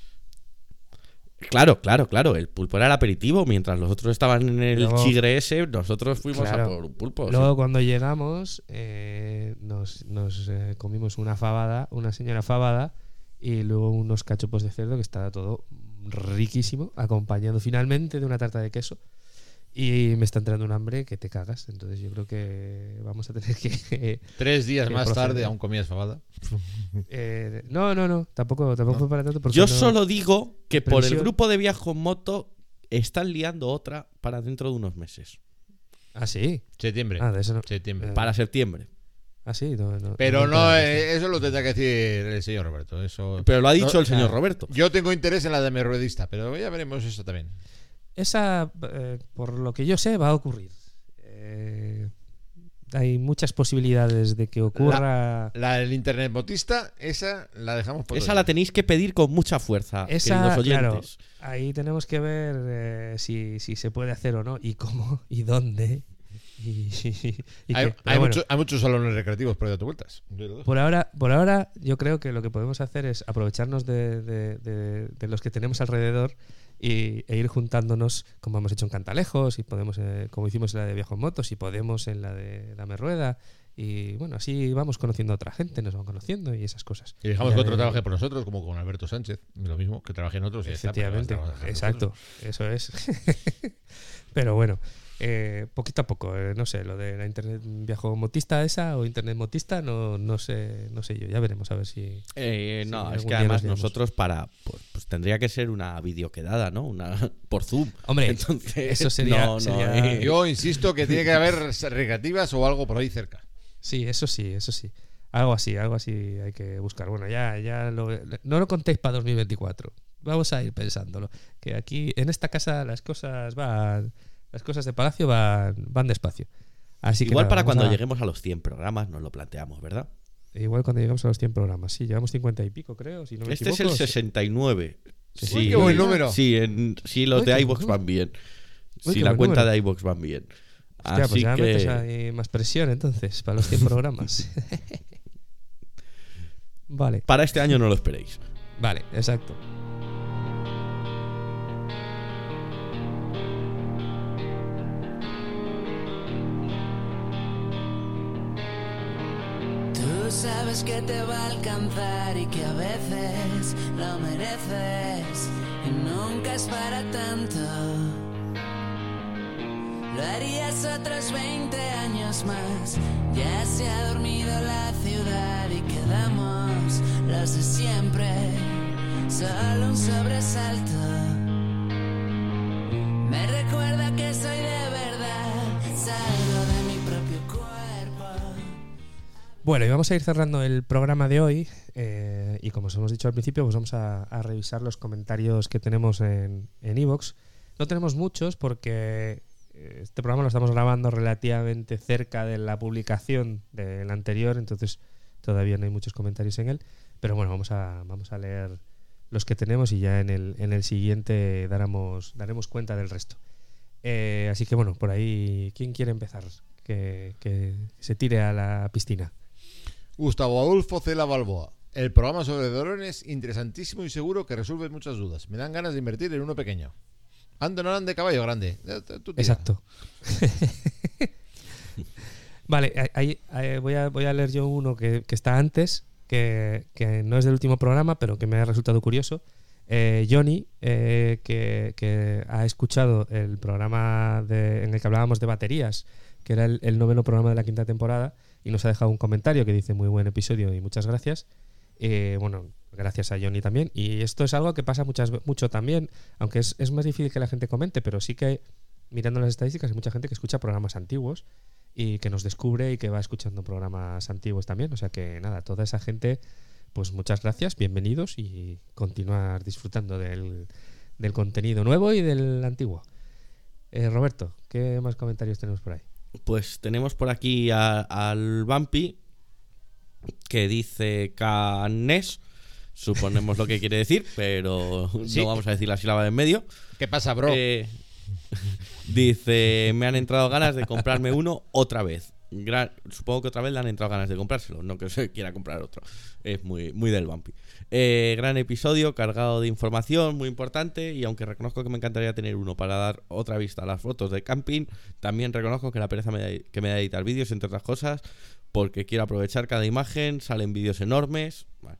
Claro, claro, claro. El pulpo era el aperitivo. Mientras los otros estaban en el Luego- chigre ese, nosotros fuimos Claro. a por un pulpo. Luego sí. cuando llegamos eh, nos, nos eh, comimos una fabada, una señora fabada y luego unos cachopos de cerdo que estaba todo riquísimo, acompañado finalmente de una tarta de queso. Y me está entrando un hambre que te cagas. Entonces yo creo que vamos a tener que... Tres días que más proceder. tarde aún comías fabada. eh, no, no, no. Tampoco, tampoco No. fue para tanto. porque Yo no- solo digo que por el Previsión. grupo de Viajo en Moto están liando otra para dentro de unos meses. Ah, sí. Septiembre. Ah, de eso no. Septiembre. Eh, Para septiembre. Ah, sí. No, no- Pero no no, me enteraba. eh, eso lo tendrá que decir el señor Roberto. Eso. Pero lo ha dicho No, el señor ah. Roberto. Yo tengo interés en la de mi ruedista, pero ya veremos eso también. Esa, eh, por lo que yo sé, va a ocurrir. Eh, hay muchas posibilidades de que ocurra. La del internet motista, esa la dejamos por Esa otro la día. tenéis que pedir con mucha fuerza, Esa, queridos claro, oyentes. ahí tenemos que ver eh, si, si se puede hacer o no, y cómo, y dónde. Y, y Hay, qué. Pero hay bueno, mucho- hay muchos salones recreativos por ahí dando vueltas. por ahora, por ahora, yo creo que lo que podemos hacer es aprovecharnos de, de- de- de los que tenemos alrededor y, e ir juntándonos, como hemos hecho en Cantalejos, y podemos, eh, como hicimos en la de Viajo en Motos, y podemos en la de Dame Rueda. Y bueno, así vamos conociendo a otra gente, nos van conociendo y esas cosas. Y dejamos Ya que otro de- trabaje por nosotros, como con Alberto Sánchez. Lo mismo, que trabaje en otros. y ya está, pero Efectivamente, vamos a trabajar exacto, nosotros. eso es. Pero bueno, eh, poquito a poco, eh, no sé, lo de la internet viajo motista esa o internet motista, no, no sé, no sé yo, ya veremos a ver si. Eh, Sí, no, algún es que día además nos liamos. nosotros para pues, pues tendría que ser una videoquedada, ¿no? Una por Zoom. Hombre, Entonces, eso sería- no, no, sería- eh. Yo insisto que tiene que haber recreativas o algo por ahí cerca. Sí, eso sí, eso sí. Algo así, algo así hay que buscar. Bueno, ya, ya lo, no lo contéis para dos mil veinticuatro. Vamos a ir pensándolo. Que aquí, en esta casa, las cosas van. Las cosas de Palacio van, van despacio. Así que Igual nada, para vamos cuando a- lleguemos a los cien programas nos lo planteamos, ¿verdad? Igual cuando llegamos a los cien programas. Sí, llevamos cincuenta y pico, creo. Si no me Este es equivoco. el sesenta y nueve. Sí. Sí, Uy, qué buen número. Sí, en, sí los Uy, de qué iVoox buen van bien. Uy, Sí, qué la buen cuenta número. de iVoox van bien. Hostia, Así pues ya que... metes ahí más presión entonces para los cien programas. Vale, Para este año no lo esperéis. vale, exacto. Tú sabes que te va a alcanzar y que a veces lo mereces y nunca es para tanto. Lo harías otros veinte años más. Ya se ha dormido la ciudad y quedamos los de siempre. Solo un sobresalto me recuerda que soy de verdad. Salgo de mi propio cuerpo. Bueno, y vamos a ir cerrando el programa de hoy. eh, y como os hemos dicho al principio, pues vamos a, a revisar los comentarios que tenemos en en iVoox. No tenemos muchos porque eh, este programa lo estamos grabando relativamente cerca de la publicación del anterior, entonces todavía no hay muchos comentarios en él. Pero bueno, vamos a, vamos a leer los que tenemos y ya en el, en el siguiente daremos, daremos cuenta del resto. Eh, así que bueno, por ahí, ¿quién quiere empezar? Que, que se tire a la piscina. Gustavo Adolfo Cela Balboa. El programa sobre drones, interesantísimo y seguro que resuelve muchas dudas. Me dan ganas de invertir en uno pequeño. Ando no ande caballo grande. Eh, tú tira. Exacto. Vale, ahí, ahí voy, a, voy a leer yo uno que, que está antes, que, que no es del último programa, pero que me ha resultado curioso. Eh, Johnny, eh, que, que ha escuchado el programa de, en el que hablábamos de baterías, que era el, el noveno programa de la quinta temporada, y nos ha dejado un comentario que dice muy buen episodio y muchas gracias. Eh, bueno, gracias a Johnny también. Y esto es algo que pasa muchas, mucho también, aunque es, es más difícil que la gente comente, pero sí que mirando las estadísticas hay mucha gente que escucha programas antiguos y que nos descubre y que va escuchando programas antiguos también. O sea que nada, toda esa gente, pues muchas gracias, bienvenidos y continuar disfrutando del, del contenido nuevo y del antiguo. Eh, Roberto, ¿qué más comentarios tenemos por ahí? Pues tenemos por aquí a- al Bumpy, que dice Canes. Suponemos lo que quiere decir, pero Sí. no vamos a decir la sílaba de en medio. ¿Qué pasa, bro? Eh, dice, me han entrado ganas de comprarme uno otra vez. Gran, supongo que otra vez le han entrado ganas de comprárselo, no que se quiera comprar otro. Es muy, muy del Bumpy. Eh, gran episodio, cargado de información, muy importante. Y aunque reconozco que me encantaría tener uno para dar otra vista a las fotos de camping, también reconozco que la pereza me da, que me da editar vídeos, entre otras cosas, porque quiero aprovechar cada imagen. Salen vídeos enormes. Bueno.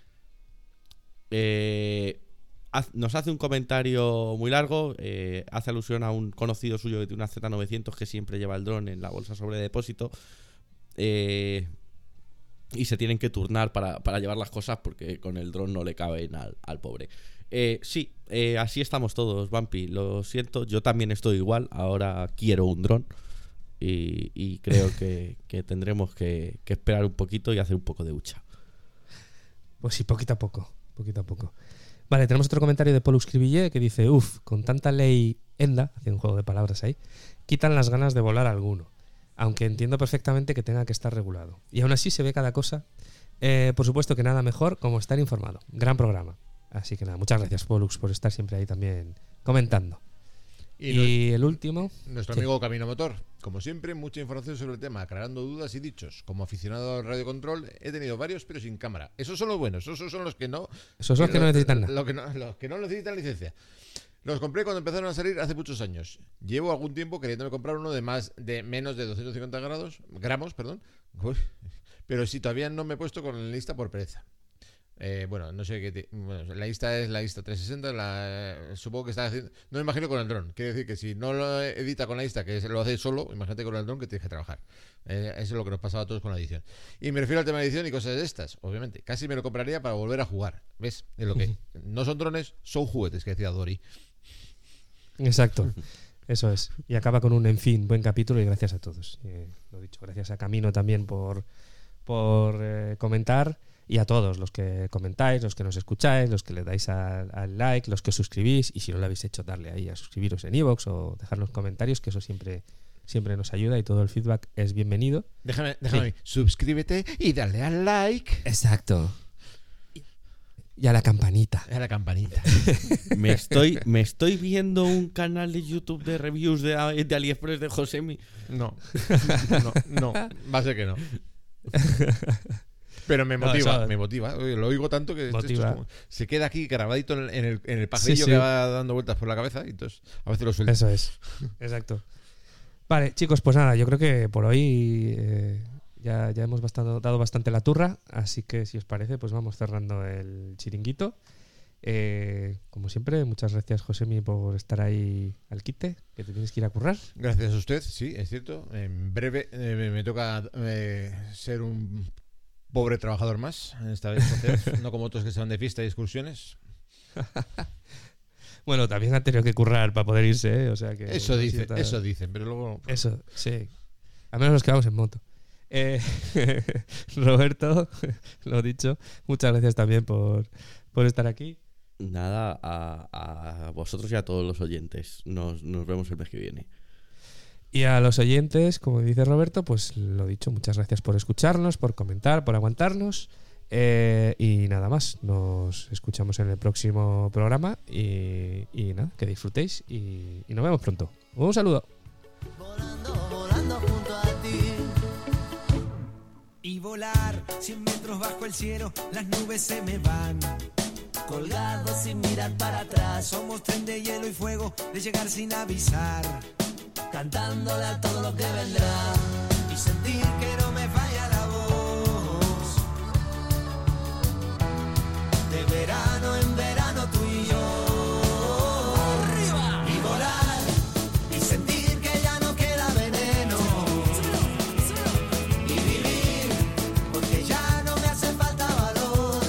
Eh... Nos hace un comentario muy largo, eh, hace alusión a un conocido suyo que tiene una Z novecientos que siempre lleva el dron en la bolsa sobre depósito, eh, y se tienen que turnar para, para llevar las cosas porque con el dron no le caben al, al pobre. Eh, sí, eh, así estamos todos, Bumpy, lo siento, yo también estoy igual, ahora quiero un dron y, y creo que, que tendremos que, que esperar un poquito y hacer un poco de hucha. Pues sí, poquito a poco, poquito a poco. Vale, tenemos otro comentario de Pollux Cribillé que dice: uff, con tanta ley Enda, hace un juego de palabras ahí, quitan las ganas de volar a alguno, aunque entiendo perfectamente que tenga que estar regulado. Y aún así se ve cada cosa. Eh, por supuesto que nada mejor como estar informado. Gran programa. Así que nada, muchas gracias, Pollux, por estar siempre ahí también comentando. Y, y no, el último... Nuestro sí. amigo Camino Motor. Como siempre, mucha información sobre el tema, aclarando dudas y dichos. Como aficionado al radio control, he tenido varios, pero sin cámara. Esos son los buenos, esos son los que no... Esos son los que no necesitan nada. Los que no, los que no necesitan licencia. Los compré cuando empezaron a salir hace muchos años. Llevo algún tiempo queriéndome comprar uno de más de menos de doscientos cincuenta grados, gramos, perdón. Uy, pero sí, todavía no me he puesto con la lista por pereza. Eh, bueno, no sé qué. Te, bueno, la lista es la lista trescientos sesenta. La, supongo que está haciendo. No me imagino con el dron. Quiere decir que si no lo edita con la lista, que lo hace solo, imagínate con el dron que tienes que trabajar. Eh, eso es lo que nos pasaba a todos con la edición. Y me refiero al tema de edición y cosas de estas, obviamente. Casi me lo compraría para volver a jugar. ¿Ves? Es lo que. No son drones, son juguetes, que decía Dori. Exacto. Eso es. Y acaba con un, en fin, buen capítulo y gracias a todos. Eh, lo dicho, gracias a Camino también por, por eh, comentar. Y a todos los que comentáis, los que nos escucháis, los que le dais al like, los que os suscribís. Y si no lo habéis hecho, darle ahí a suscribiros en iVoox o dejarnos comentarios, que eso siempre, siempre nos ayuda y todo el feedback es bienvenido. Déjame, déjame, sí. Suscríbete y dale al like. Exacto. Y a la campanita. A la campanita. me, estoy, me estoy viendo un canal de YouTube de reviews de, de AliExpress de Josemi. No, no, no, va a ser que no. Pero me motiva, no, me motiva. Lo oigo tanto que motiva. Esto es como, se queda aquí grabadito en el, en el pasillo sí, sí. que va dando vueltas por la cabeza y entonces a veces lo suelto. Eso es, exacto. Vale, chicos, pues nada, yo creo que por hoy eh, ya, ya hemos bastante, dado bastante la turra, así que si os parece, pues vamos cerrando el chiringuito. Eh, como siempre, muchas gracias, Josemi, por estar ahí al quite, que te tienes que ir a currar. Gracias a usted, sí, es cierto. En breve eh, me, me toca eh, ser un pobre trabajador más, en esta vez no como otros que se van de fiesta y excursiones. Bueno, también han tenido que currar para poder irse, ¿eh? O sea que eso dice, tan... eso dicen, pero luego eso, sí. A menos los que vamos en moto. Eh, Roberto, lo dicho, muchas gracias también por, por estar aquí. Nada, a, a vosotros y a todos los oyentes. Nos, nos vemos el mes que viene. Y a los oyentes, como dice Roberto, pues lo dicho, muchas gracias por escucharnos, por comentar, por aguantarnos. Eh, y nada más, nos escuchamos en el próximo programa. Y, y nada, que disfrutéis y, y nos vemos pronto. Un saludo. Volando, volando junto a ti. Y volar cien metros bajo el cielo, las nubes se me van. Colgados sin mirar para atrás, somos tren de hielo y fuego, de llegar sin avisar. Cantándole a todo lo que vendrá y sentir que no me falla la voz. De verano en verano tú y yo. Arriba. Y volar y sentir que ya no queda veneno. Y vivir porque ya no me hace falta valor.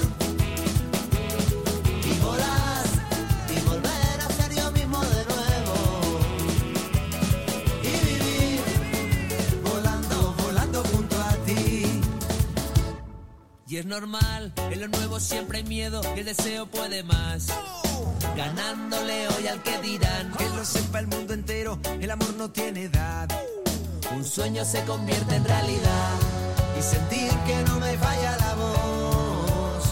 Y volar y volver a ser yo mismo de nuevo. Y es normal, en lo nuevo siempre hay miedo y el deseo puede más. Ganándole hoy al que dirán, que lo sepa el mundo entero, el amor no tiene edad. Un sueño se convierte en realidad y sentir que no me falla la voz.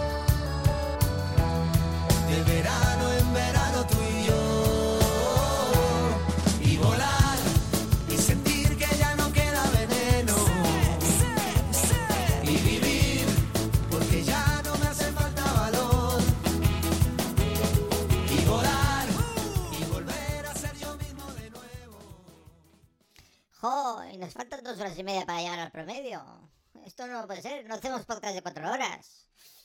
De verano en verano tú y yo. Y volar y sentir que ya no queda veneno. ¡Jo! Y nos faltan dos horas y media para llegar al promedio. Esto no puede ser, no hacemos podcast de cuatro horas.